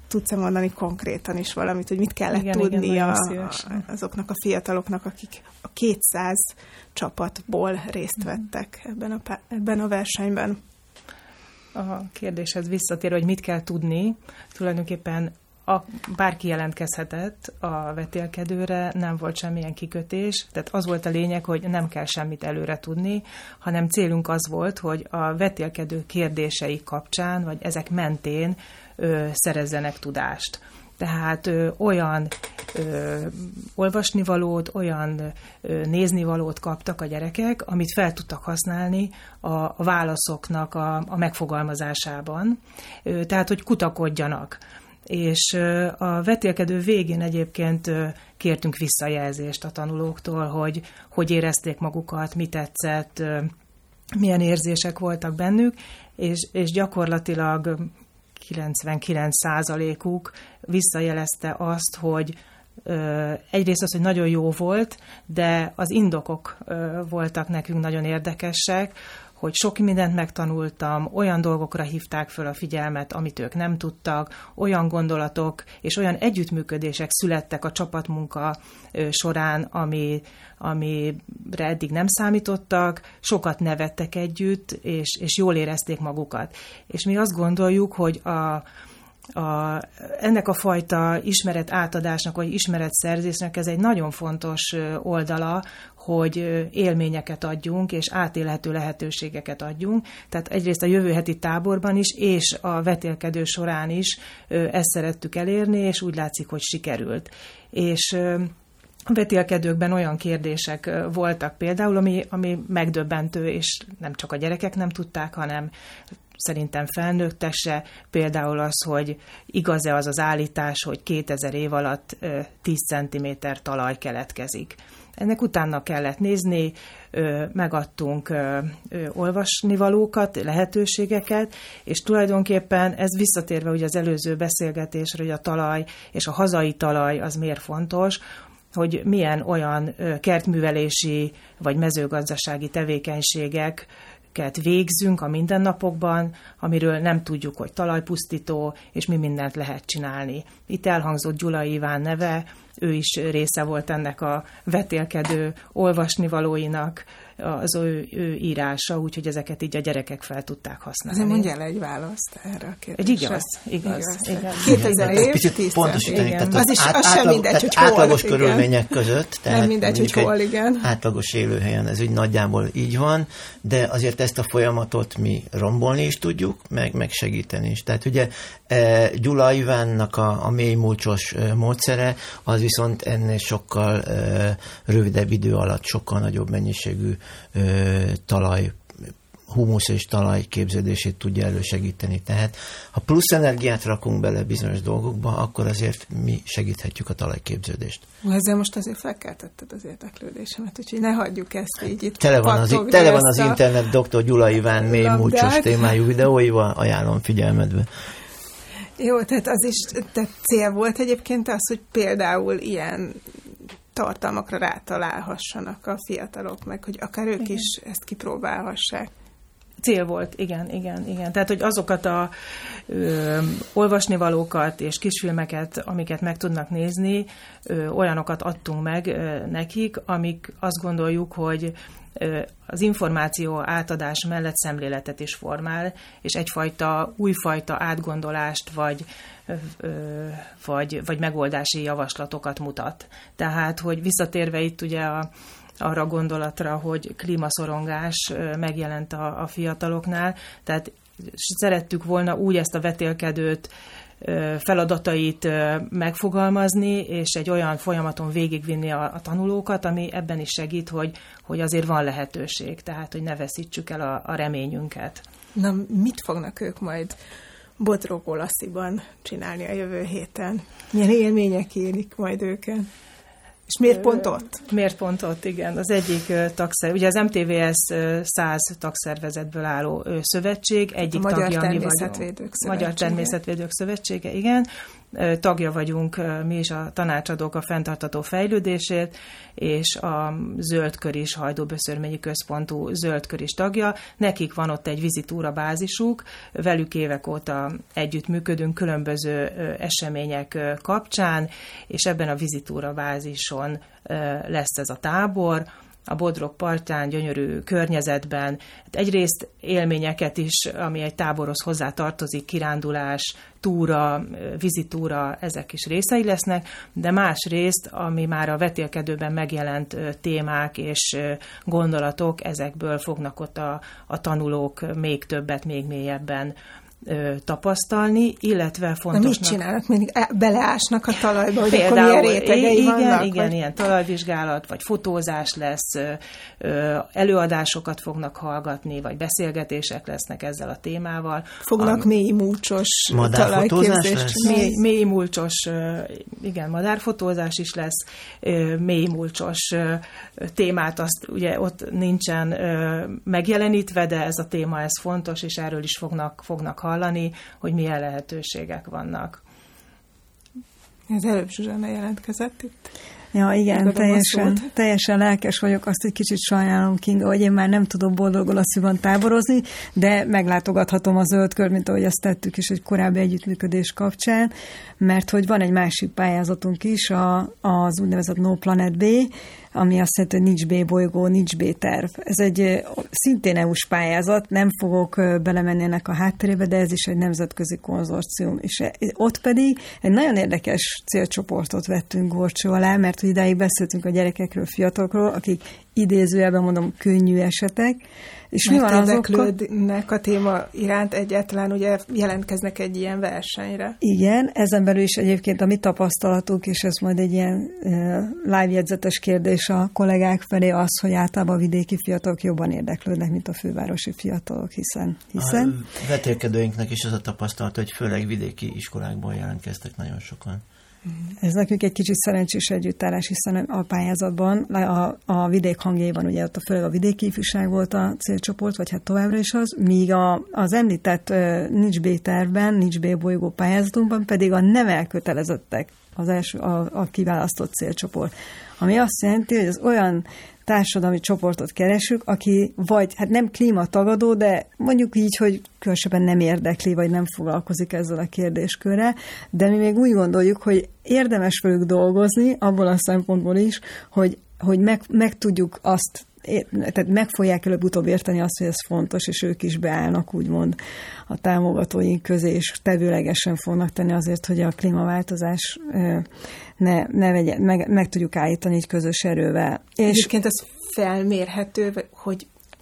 S1: tudsz-e mondani konkrétan is valamit, hogy mit kellett
S4: igen,
S1: tudni
S4: igen,
S1: a, azoknak a fiataloknak, akik a kétszáz csapatból részt vettek ebben a, ebben a versenyben?
S4: A kérdéshez visszatér, hogy mit kell tudni, tulajdonképpen a, bárki jelentkezhetett a vetélkedőre, nem volt semmilyen kikötés, tehát az volt a lényeg, hogy nem kell semmit előre tudni, hanem célunk az volt, hogy a vetélkedő kérdései kapcsán, vagy ezek mentén ö, szerezzenek tudást. Tehát ö, olyan ö, olvasnivalót, olyan ö, néznivalót kaptak a gyerekek, amit fel tudtak használni a, a válaszoknak a, a megfogalmazásában. Ö, tehát, hogy kutakodjanak. És a vetélkedő végén egyébként kértünk visszajelzést a tanulóktól, hogy hogy érezték magukat, mi tetszett, milyen érzések voltak bennük, és, és gyakorlatilag kilencvenkilenc százalékuk visszajelezte azt, hogy egyrészt az, hogy nagyon jó volt, de az indokok voltak nekünk nagyon érdekesek, hogy sok mindent megtanultam, olyan dolgokra hívták föl a figyelmet, amit ők nem tudtak, olyan gondolatok és olyan együttműködések születtek a csapatmunka során, ami, amire eddig nem számítottak, sokat nevettek együtt, és, és jól érezték magukat. És mi azt gondoljuk, hogy a A, ennek a fajta ismeret átadásnak, vagy ismeretszerzésnek ez egy nagyon fontos oldala, hogy élményeket adjunk, és átélhető lehetőségeket adjunk. Tehát egyrészt a jövő heti táborban is, és a vetélkedő során is ezt szerettük elérni, és úgy látszik, hogy sikerült. És a vetélkedőkben olyan kérdések voltak például, ami, ami megdöbbentő, és nem csak a gyerekek nem tudták, hanem szerintem felnőttek se, például az, hogy igaz-e az az állítás, hogy kétezer év alatt tíz centiméter talaj keletkezik. Ennek utána kellett nézni, megadtunk olvasnivalókat, lehetőségeket, és tulajdonképpen ez visszatérve ugye az előző beszélgetésre, hogy a talaj és a hazai talaj az miért fontos, hogy milyen olyan kertművelési vagy mezőgazdasági tevékenységek végzünk a mindennapokban, amiről nem tudjuk, hogy talajpusztító, és mi mindent lehet csinálni. Itt elhangzott Gyulai Iván neve, ő is része volt ennek a vetélkedő olvasnivalóinak, az ő, ő írása, úgyhogy ezeket így a gyerekek fel tudták használni.
S1: Azért mondjál egy választ erre a kérdésre.
S4: Egy igaz, igaz. igaz.
S1: kétezer év, tíz
S3: pontosítani, tehát
S1: az is
S3: át,
S1: az sem mindegy, hogy hol.
S3: Átlagos körülmények között. Tehát
S1: nem mindegy, hogy hol, igen.
S3: Átlagos élőhelyen ez úgy nagyjából így van, de azért ezt a folyamatot mi rombolni is tudjuk, meg, meg segíteni is. Tehát ugye e, Gyula Ivánnak a, a mélymulcsos e, módszere, az viszont ennél sokkal e, rövidebb idő alatt sokkal nagyobb mennyiségű e, talaj, humusz és talaj képződését tudja elősegíteni. Tehát ha plusz energiát rakunk bele bizonyos dolgokba, akkor azért mi segíthetjük a talajképződést.
S1: Ezzel most azért felkeltetted az érdeklődésemet, úgyhogy ne hagyjuk ezt így itt
S3: Tele van az, tele van az internet doktor Gyula Iván mély múlcsos témájú videóival, ajánlom figyelmedbe.
S1: Jó, tehát az is tehát cél volt egyébként az, hogy például ilyen tartalmakra rátalálhassanak a fiatalok, meg hogy akár ők igen. is ezt kipróbálhassák.
S4: Cél volt, igen, igen, igen. Tehát, hogy azokat a ö, olvasnivalókat és kisfilmeket, amiket meg tudnak nézni, ö, olyanokat adtunk meg ö, nekik, amik azt gondoljuk, hogy ö, az információ átadás mellett szemléletet is formál, és egyfajta újfajta átgondolást, vagy Vagy, vagy megoldási javaslatokat mutat. Tehát, hogy visszatérve itt ugye a, arra gondolatra, hogy klímaszorongás megjelent a, a fiataloknál, tehát szerettük volna úgy ezt a vetélkedőt, feladatait megfogalmazni, és egy olyan folyamaton végigvinni a, a tanulókat, ami ebben is segít, hogy, hogy azért van lehetőség, tehát, hogy ne veszítsük el a, a reményünket.
S1: Na, mit fognak ők majd Bodrog-Olasziban csinálni a jövő héten? Milyen élmények érik majd őket? És miért pont ott?
S4: Miért pont ott, igen. Az egyik tagszervezet, ugye az em té vé es száz tagszervezetből álló szövetség, egyik
S1: a Magyar
S4: tagja
S1: Természetvédők Szövetsége.
S4: Magyar Természetvédők Szövetsége, igen. tagja vagyunk mi is a tanácsadók a fenntartható fejlődésért, és a Zöldkör is, Hajdúböszörményi Központú Zöldkör is tagja. Nekik van ott egy vizitúra bázisuk, velük évek óta együttműködünk különböző események kapcsán, és ebben a vizitúra bázison lesz ez a tábor, a Bodrog partján, gyönyörű környezetben. Egyrészt élményeket is, ami egy táborhoz hozzá tartozik, kirándulás, túra, vizitúra, ezek is részei lesznek, de másrészt, ami már a vetélkedőben megjelent témák és gondolatok, ezekből fognak ott a, a tanulók még többet, még mélyebben tapasztalni, illetve fontosnak...
S1: De mit csinálnak? Mindig beleásnak a talajba, hogy
S4: például,
S1: akkor milyen rétegei
S4: igen,
S1: vannak?
S4: Igen,
S1: vagy?
S4: ilyen talajvizsgálat, vagy fotózás lesz, előadásokat fognak hallgatni, vagy beszélgetések lesznek ezzel a témával.
S1: Fognak
S4: a,
S1: mély múlcsos
S3: talajképzést.
S4: Mély, mély múlcsos, igen, madárfotózás is lesz, mély múlcsos témát, azt ugye ott nincsen megjelenítve, de ez a téma, ez fontos, és erről is fognak, fognak hallani, hogy milyen lehetőségek vannak.
S1: Ez előbb Zsuzsanna jelentkezett itt.
S2: Ja, igen, teljesen, teljesen lelkes vagyok, azt egy kicsit sajnálom, Kinga, hogy én már nem tudok Boldog-Olaszúban táborozni, de meglátogathatom a Zöldkör, mint ahogy azt tettük is egy korábbi együttműködés kapcsán, mert hogy van egy másik pályázatunk is, a, az úgynevezett No Planet B, ami azt jelenti, hogy nincs B-bolygó, nincs B-terv. Ez egy szintén é u-s pályázat, nem fogok belemenni ennek a hátterébe, de ez is egy nemzetközi konzorcium. És ott pedig egy nagyon érdekes célcsoportot vettünk górcső alá, mert hogy idáig beszéltünk a gyerekekről, fiatalokról, akik idézőjelben mondom könnyű esetek, és
S1: mert
S2: mi van
S1: érdeklődnek a téma iránt, egyáltalán ugye jelentkeznek egy ilyen versenyre.
S2: Igen, ezen belül is egyébként a mi tapasztalatunk, és ez majd egy ilyen uh, live jegyzetes kérdés a kollégák felé az, hogy általában a vidéki fiatalok jobban érdeklődnek, mint a fővárosi fiatalok, hiszen... hiszen...
S3: A vetélkedőinknek is az a tapasztalat, hogy főleg vidéki iskolákból jelentkeztek nagyon sokan.
S2: Ez nekünk egy kicsit szerencsés együttállás, hiszen a pályázatban, a, a vidék hangjaiban, ugye ott a, főleg a vidéki ifjúság volt a célcsoport, vagy hát továbbra is az, míg a, az említett nincs B-tervben, nincs B-bolygó pályázatunkban pedig a nem elkötelezettek az első, a, a kiválasztott célcsoport. Ami azt jelenti, hogy az olyan társadalmi csoportot keresünk, aki vagy, hát nem klímatagadó, de mondjuk így, hogy különösebben nem érdekli, vagy nem foglalkozik ezzel a kérdéskörrel, de mi még úgy gondoljuk, hogy érdemes velük dolgozni, abból a szempontból is, hogy, hogy meg, meg tudjuk azt, tehát meg fogják előbb-utóbb érteni azt, hogy ez fontos, és ők is beállnak, úgymond a támogatóink közé, és tevőlegesen fognak tenni azért, hogy a klímaváltozás ne, ne vegye, meg, meg tudjuk állítani így közös erővel.
S1: És egyébként ez felmérhető, hogy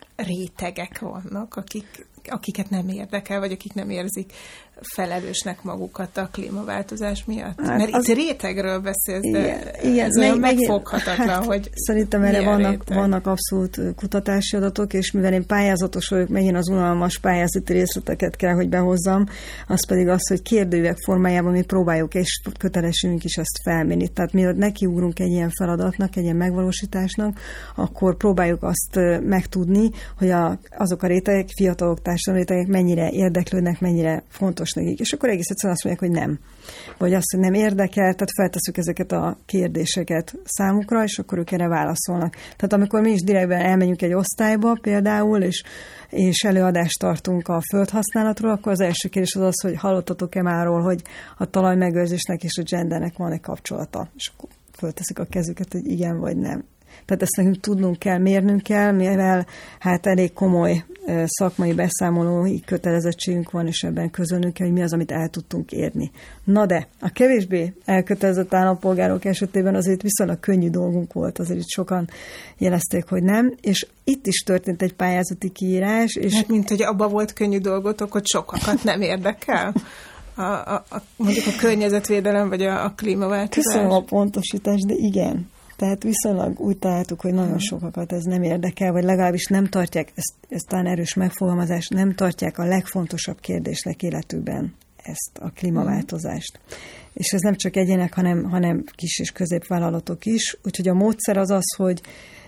S1: rétegek vannak, akik, akiket nem érdekel, vagy akik nem érzik felelősnek magukat a klímaváltozás miatt? Hát Mert az... itt rétegről beszélsz, de igen, igen, ez olyan meg, megfoghatatlan, hát, hogy
S2: szerintem erre vannak, vannak abszolút kutatási adatok, és mivel én pályázatos vagyok, megint az unalmas pályázati részleteket kell, hogy behozzam, az pedig az, hogy kérdőívek formájában mi próbáljuk, és kötelességünk is ezt felmérni. Tehát mielőtt nekiugrunk egy ilyen feladatnak, egy ilyen megvalósításnak, akkor próbáljuk azt megtudni, hogy a, azok a rétegek, fiatalok, társadalmi rétegek mennyire érdeklődnek, mennyire fontos nekik. És akkor egész egyszerűen azt mondják, hogy nem. Vagy azt, hogy nem érdekel, tehát feltesszük ezeket a kérdéseket számukra, és akkor ők erre válaszolnak. Tehát amikor mi is direktben elmegyünk egy osztályba például, és, és előadást tartunk a földhasználatról, akkor az első kérdés az az, hogy hallottatok-e máról, hogy a talajmegőrzésnek és a gendernek van-e kapcsolata. És akkor fölteszik a kezüket, hogy igen vagy nem. Tehát ezt nekünk tudnunk kell, mérnünk kell, mivel hát elég komoly szakmai beszámolói kötelezettségünk van, és ebben közölnünk kell, hogy mi az, amit el tudtunk érni. Na de, a kevésbé elkötelezett állampolgárok esetében azért viszonylag könnyű dolgunk volt, azért itt sokan jelezték, hogy nem, és itt is történt egy pályázati kiírás. És
S1: hát mint hogy abba volt könnyű dolgotok, hogy sokakat nem érdekel? A, a, a, mondjuk a környezetvédelem, vagy a, a klímaváltozás?
S2: Köszönöm a pontosítást, de igen. Tehát viszonylag úgy találtuk, hogy nagyon sokakat ez nem érdekel, vagy legalábbis nem tartják, ez, ez talán erős megfogalmazás, nem tartják a legfontosabb kérdésnek életükben ezt a klímaváltozást. Mm. És ez nem csak egyének, hanem, hanem kis és középvállalatok is. Úgyhogy a módszer az az, hogy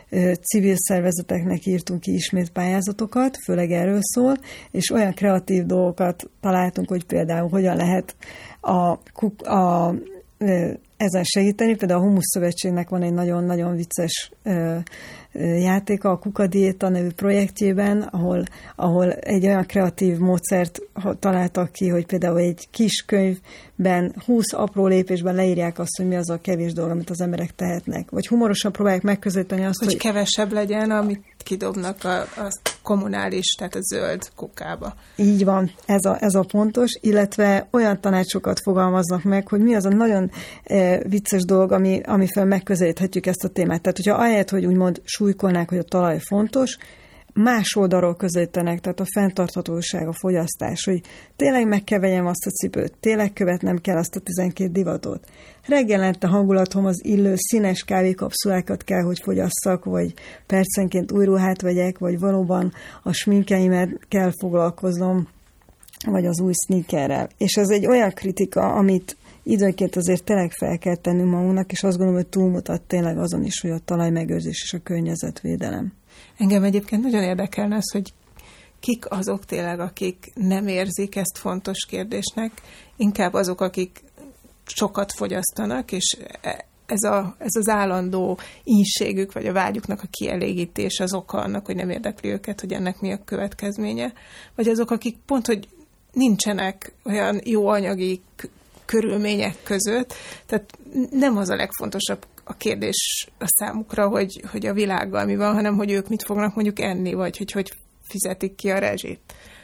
S2: civil szervezeteknek írtunk ki ismét pályázatokat, főleg erről szól, és olyan kreatív dolgokat találtunk, hogy például hogyan lehet a, a, ezen segíteni. Például a Humusz Szövetségnek van egy nagyon-nagyon vicces játéka, a Kukadiéta nevű projektjében, ahol, ahol egy olyan kreatív módszert találtak ki, hogy például egy kis könyvben húsz apró lépésben leírják azt, hogy mi az a kevés dolog, amit az emberek tehetnek. Vagy humorosan próbálják megközelíteni azt,
S1: hogy,
S2: hogy...
S1: kevesebb legyen, amit kidobnak a, a kommunális, tehát a zöld kukába.
S2: Így van, ez a, ez a pontos, illetve olyan tanácsokat fogalmaznak meg, hogy mi az a nagyon e, vicces dolog, ami, amivel megközelíthetjük ezt a témát. Tehát, hogyha ahelyett, hogy úgymond súlykolnák, hogy a talaj fontos, más oldalról közelítenek, tehát a fenntarthatóság, a fogyasztás, hogy tényleg meg kell vegyem azt a cipőt, tényleg követnem kell azt a tizenkét divatot. Reggelente hangulatomhoz illő színes kávékapszulákat kell, hogy fogyasszak, vagy percenként új ruhát vegyek, vagy valóban a sminkeimet kell foglalkoznom, vagy az új sneakerrel. És ez egy olyan kritika, amit időnként azért tényleg fel kell tennünk magunknak, és azt gondolom, hogy túlmutat tényleg azon is, hogy a talajmegőrzés és a környezetvédelem.
S1: Engem egyébként nagyon érdekelne az, hogy kik azok tényleg, akik nem érzik ezt fontos kérdésnek, inkább azok, akik sokat fogyasztanak, és ez, a, ez az állandó ínségük, vagy a vágyuknak a kielégítés az oka annak, hogy nem érdekli őket, hogy ennek mi a következménye. Vagy azok, akik pont, hogy nincsenek olyan jó anyagi körülmények között, tehát nem az a legfontosabb a kérdés a számukra, hogy, hogy a világgal mi van, hanem hogy ők mit fognak mondjuk enni, vagy hogy hogy fizetik ki a rezsit.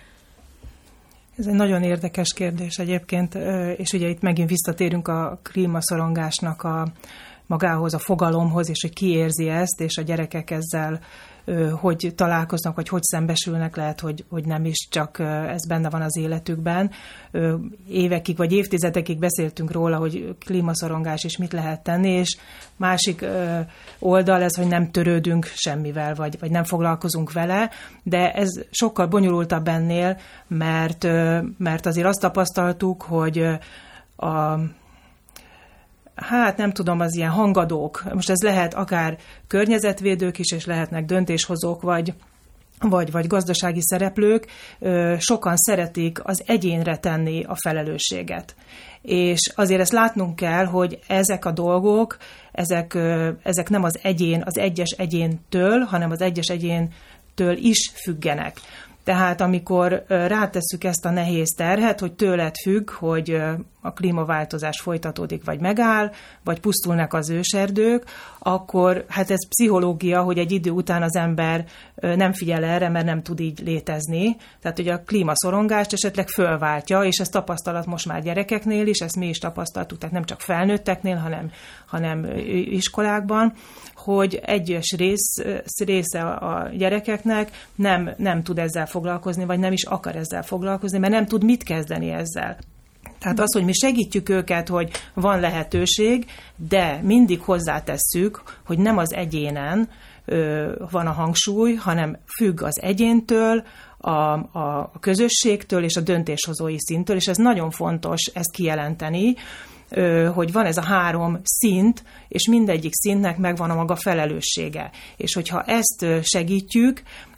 S4: Ez egy nagyon érdekes kérdés egyébként, és ugye itt megint visszatérünk a klímaszorongásnak a magához, a fogalomhoz, és hogy ki érzi ezt, és a gyerekek ezzel hogy találkoznak, vagy hogy szembesülnek, lehet, hogy, hogy nem is, csak ez benne van az életükben. Évekig, vagy évtizedekig beszéltünk róla, hogy klímaszorongás és mit lehet tenni, és másik oldal ez, hogy nem törődünk semmivel, vagy, vagy nem foglalkozunk vele, de ez sokkal bonyolultabb ennél, mert, mert azért azt tapasztaltuk, hogy a hát nem tudom, az ilyen hangadók, most ez lehet akár környezetvédők is, és lehetnek döntéshozók, vagy, vagy, vagy gazdasági szereplők, sokan szeretik az egyénre tenni a felelősséget. És azért ezt látnunk kell, hogy ezek a dolgok, ezek, ezek nem az egyén, az egyes egyéntől, hanem az egyes egyéntől is függenek. Tehát amikor rátesszük ezt a nehéz terhet, hogy tőled függ, hogy a klímaváltozás folytatódik, vagy megáll, vagy pusztulnak az őserdők, akkor hát ez pszichológia, hogy egy idő után az ember nem figyel erre, mert nem tud így létezni. Tehát, hogy a klímaszorongást esetleg fölváltja, és ez tapasztalat most már gyerekeknél is, ezt mi is tapasztaltuk, tehát nem csak felnőtteknél, hanem, hanem iskolákban, hogy egyes rész, része a gyerekeknek nem, nem tud ezzel foglalkozni, vagy nem is akar ezzel foglalkozni, mert nem tud mit kezdeni ezzel. Tehát az, hogy mi segítjük őket, hogy van lehetőség, de mindig hozzátesszük, hogy nem az egyénen ö, van a hangsúly, hanem függ az egyéntől, a, a, a közösségtől és a döntéshozói szintől, és ez nagyon fontos ezt kijelenteni, hogy van ez a három szint, és mindegyik szintnek megvan a maga felelőssége. És hogyha ezt segítjük,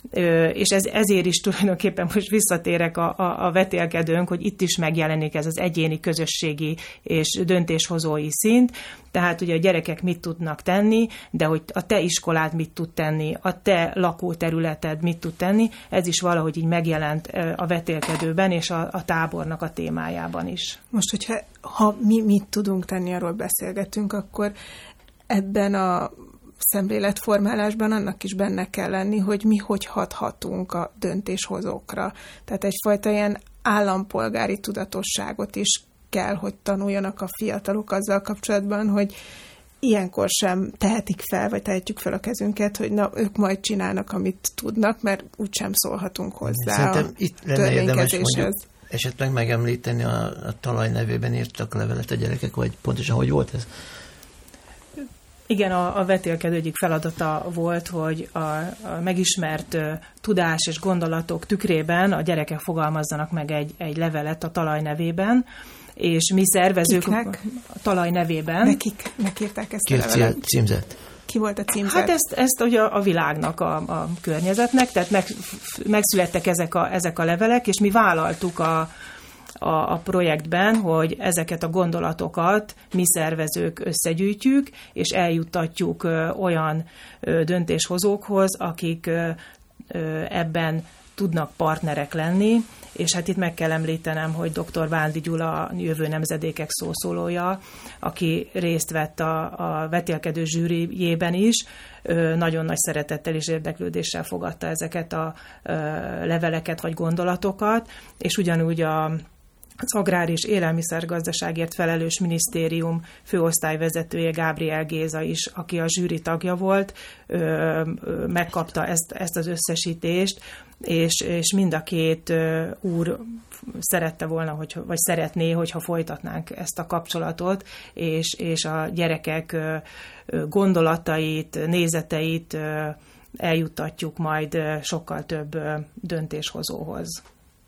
S4: és ez, ezért is tulajdonképpen most visszatérek a, a, a vetélkedőnk, hogy itt is megjelenik ez az egyéni, közösségi és döntéshozói szint, tehát ugye a gyerekek mit tudnak tenni, de hogy a te iskolád mit tud tenni, a te lakóterületed mit tud tenni, ez is valahogy így megjelent a vetélkedőben és a, a tábornak a témájában is.
S1: Most, hogyha ha mi mit tudunk tenni, arról beszélgetünk, akkor ebben a szemléletformálásban annak is benne kell lenni, hogy mi hogy hathatunk a döntéshozókra. Tehát egyfajta ilyen állampolgári tudatosságot is kell, hogy tanuljanak a fiatalok azzal kapcsolatban, hogy ilyenkor sem tehetik fel, vagy tehetjük fel a kezünket, hogy na, ők majd csinálnak, amit tudnak, mert úgysem szólhatunk hozzá.
S3: Szerintem itt lenne érdemes mondjuk esetleg megemlíteni a, a talaj nevében írtak levelet a gyerekek, vagy pontosan hogy volt ez?
S4: Igen, a, a vetélkedő egyik feladata volt, hogy a, a megismert uh, tudás és gondolatok tükrében a gyerekek fogalmazzanak meg egy, egy levelet a talaj nevében, és mi szervezők
S1: Kiknek?
S4: A talaj nevében.
S1: Nekik megírták ezt a levelet?
S3: Címzett?
S1: Ki volt a címzet?
S4: Hát ezt, ezt ugye a világnak, a, a környezetnek, tehát meg, megszülettek ezek a, ezek a levelek, és mi vállaltuk a, a, a projektben, hogy ezeket a gondolatokat mi szervezők összegyűjtjük, és eljuttatjuk olyan döntéshozókhoz, akik ebben tudnak partnerek lenni, és hát itt meg kell említenem, hogy dr. Bándi Gyula, Jövő Nemzedékek szószólója, aki részt vett a, a vetélkedő zsűrijében is, nagyon nagy szeretettel és érdeklődéssel fogadta ezeket a leveleket vagy gondolatokat, és ugyanúgy a az Agrár- és Élelmiszergazdaságért felelős minisztérium főosztályvezetője Gábriel Géza is, aki a zsűri tagja volt, megkapta ezt, ezt az összesítést, és, és mind a két úr szerette volna, hogy, vagy szeretné, hogyha folytatnánk ezt a kapcsolatot, és, és a gyerekek gondolatait, nézeteit eljuttatjuk majd sokkal több döntéshozóhoz.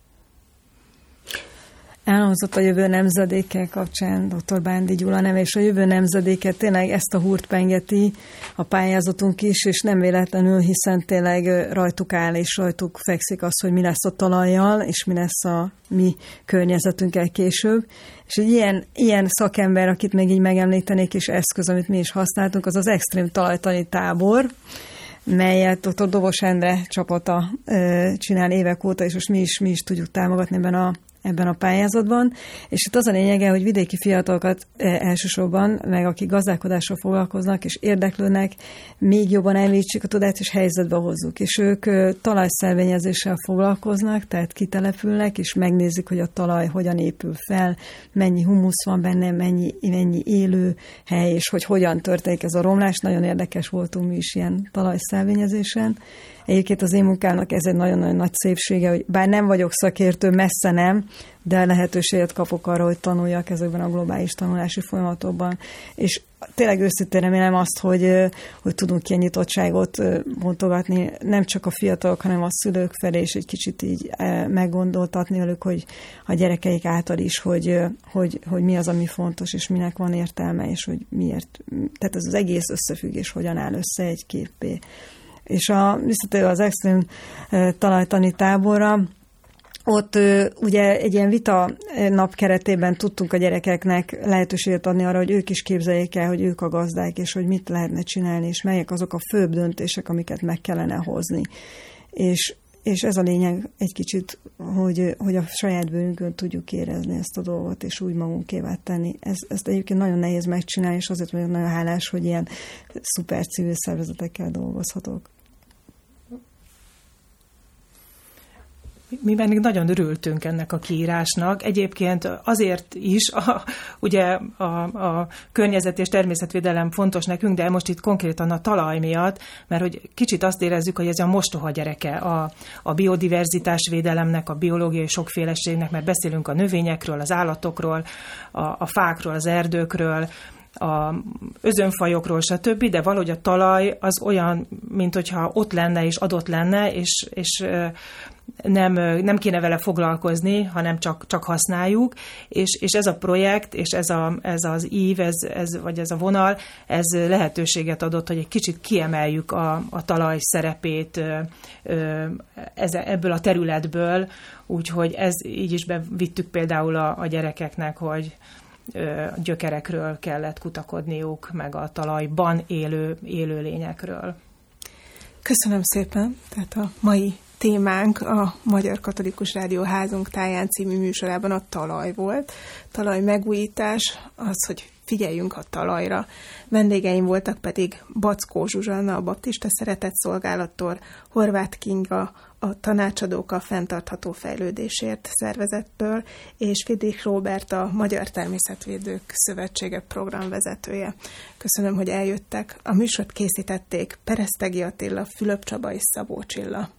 S2: Elhangzott a Jövő Nemzedékek kapcsán dr. Bándi Gyula neve, és a Jövő Nemzedéke tényleg ezt a húrt pengeti a pályázatunk is, és nem véletlenül, hiszen tényleg rajtuk áll, és rajtuk fekszik az, hogy mi lesz a talajjal, és mi lesz a mi környezetünkkel később. És egy ilyen, ilyen szakember, akit még így megemlítenék, és eszköz, amit mi is használtunk, az az extrém talajtani tábor, melyet dr. Dobos Endre csapata csinál évek óta, és most mi is, mi is tudjuk támogatni ebben a ebben a pályázatban, és itt az a lényege, hogy vidéki fiatalokat elsősorban, meg akik gazdálkodással foglalkoznak és érdeklődnek, még jobban elvítsük a tudást és helyzetbe hozzuk. És ők talajszervényezéssel foglalkoznak, tehát kitelepülnek, és megnézik, hogy a talaj hogyan épül fel, mennyi humusz van benne, mennyi, mennyi élő hely, és hogy hogyan történik ez a romlás. Nagyon érdekes voltunk mi is ilyen talajszervényezésen. Egyébként az én munkának ez egy nagyon-nagyon nagy szépsége, hogy bár nem vagyok szakértő, messze nem, de lehetőséget kapok arra, hogy tanuljak ezekben a globális tanulási folyamatokban. És tényleg őszintén remélem azt, hogy, hogy tudunk ilyen nyitottságot bontogatni, nem csak a fiatalok, hanem a szülők felé, és egy kicsit így meggondoltatni velük, hogy a gyerekeik által is, hogy, hogy, hogy mi az, ami fontos, és minek van értelme, és hogy miért. Tehát ez az egész összefüggés hogyan áll össze egy képé. És a, visszatérve az extrém e, talajtani táborra, ott e, ugye egy ilyen vita nap keretében tudtunk a gyerekeknek lehetőséget adni arra, hogy ők is képzeljék el, hogy ők a gazdák, és hogy mit lehetne csinálni, és melyek azok a főbb döntések, amiket meg kellene hozni. És, és ez a lényeg egy kicsit, hogy, hogy a saját bőrünkön tudjuk érezni ezt a dolgot, és úgy magunkévá tenni. Ez, ezt egyébként nagyon nehéz megcsinálni, és azért vagyok nagyon hálás, hogy ilyen szuper civil szervezetekkel dolgozhatok.
S4: Mi pedig nagyon örültünk ennek a kiírásnak. Egyébként azért is, a, ugye a, a környezet és természetvédelem fontos nekünk, de most itt konkrétan a talaj miatt, mert hogy kicsit azt érezzük, hogy ez a mostoha gyereke a, a biodiverzitás védelemnek, a biológiai sokféleségnek, mert beszélünk a növényekről, az állatokról, a, a fákról, az erdőkről, a özönfajokról, stb., de valahogy a talaj az olyan, mint hogyha ott lenne és adott lenne, és, és nem, nem kéne vele foglalkozni, hanem csak, csak használjuk, és, és ez a projekt, és ez, a, ez az ív, ez, ez, vagy ez a vonal, ez lehetőséget adott, hogy egy kicsit kiemeljük a, a talaj szerepét ez, ebből a területből, úgyhogy ez így is bevittük például a, a gyerekeknek, hogy gyökerekről kellett kutakodniuk, meg a talajban élő élőlényekről.
S1: Köszönöm szépen. Tehát a mai témánk a Magyar Katolikus Rádió Házunk táján című műsorában a talaj volt. Talaj megújítás, az, hogy figyeljünk a talajra. Vendégeim voltak pedig Backó Zsuzsanna, a Baptista Szeretetszolgálattól, Horváth Kinga, a Tanácsadók a Fenntartható Fejlődésért szervezettől, és Friedrich Róbert, a Magyar Természetvédők Szövetsége programvezetője. Köszönöm, hogy eljöttek. A műsort készítették Peresztegi Attila, Fülöp Csaba és Szabó Csilla.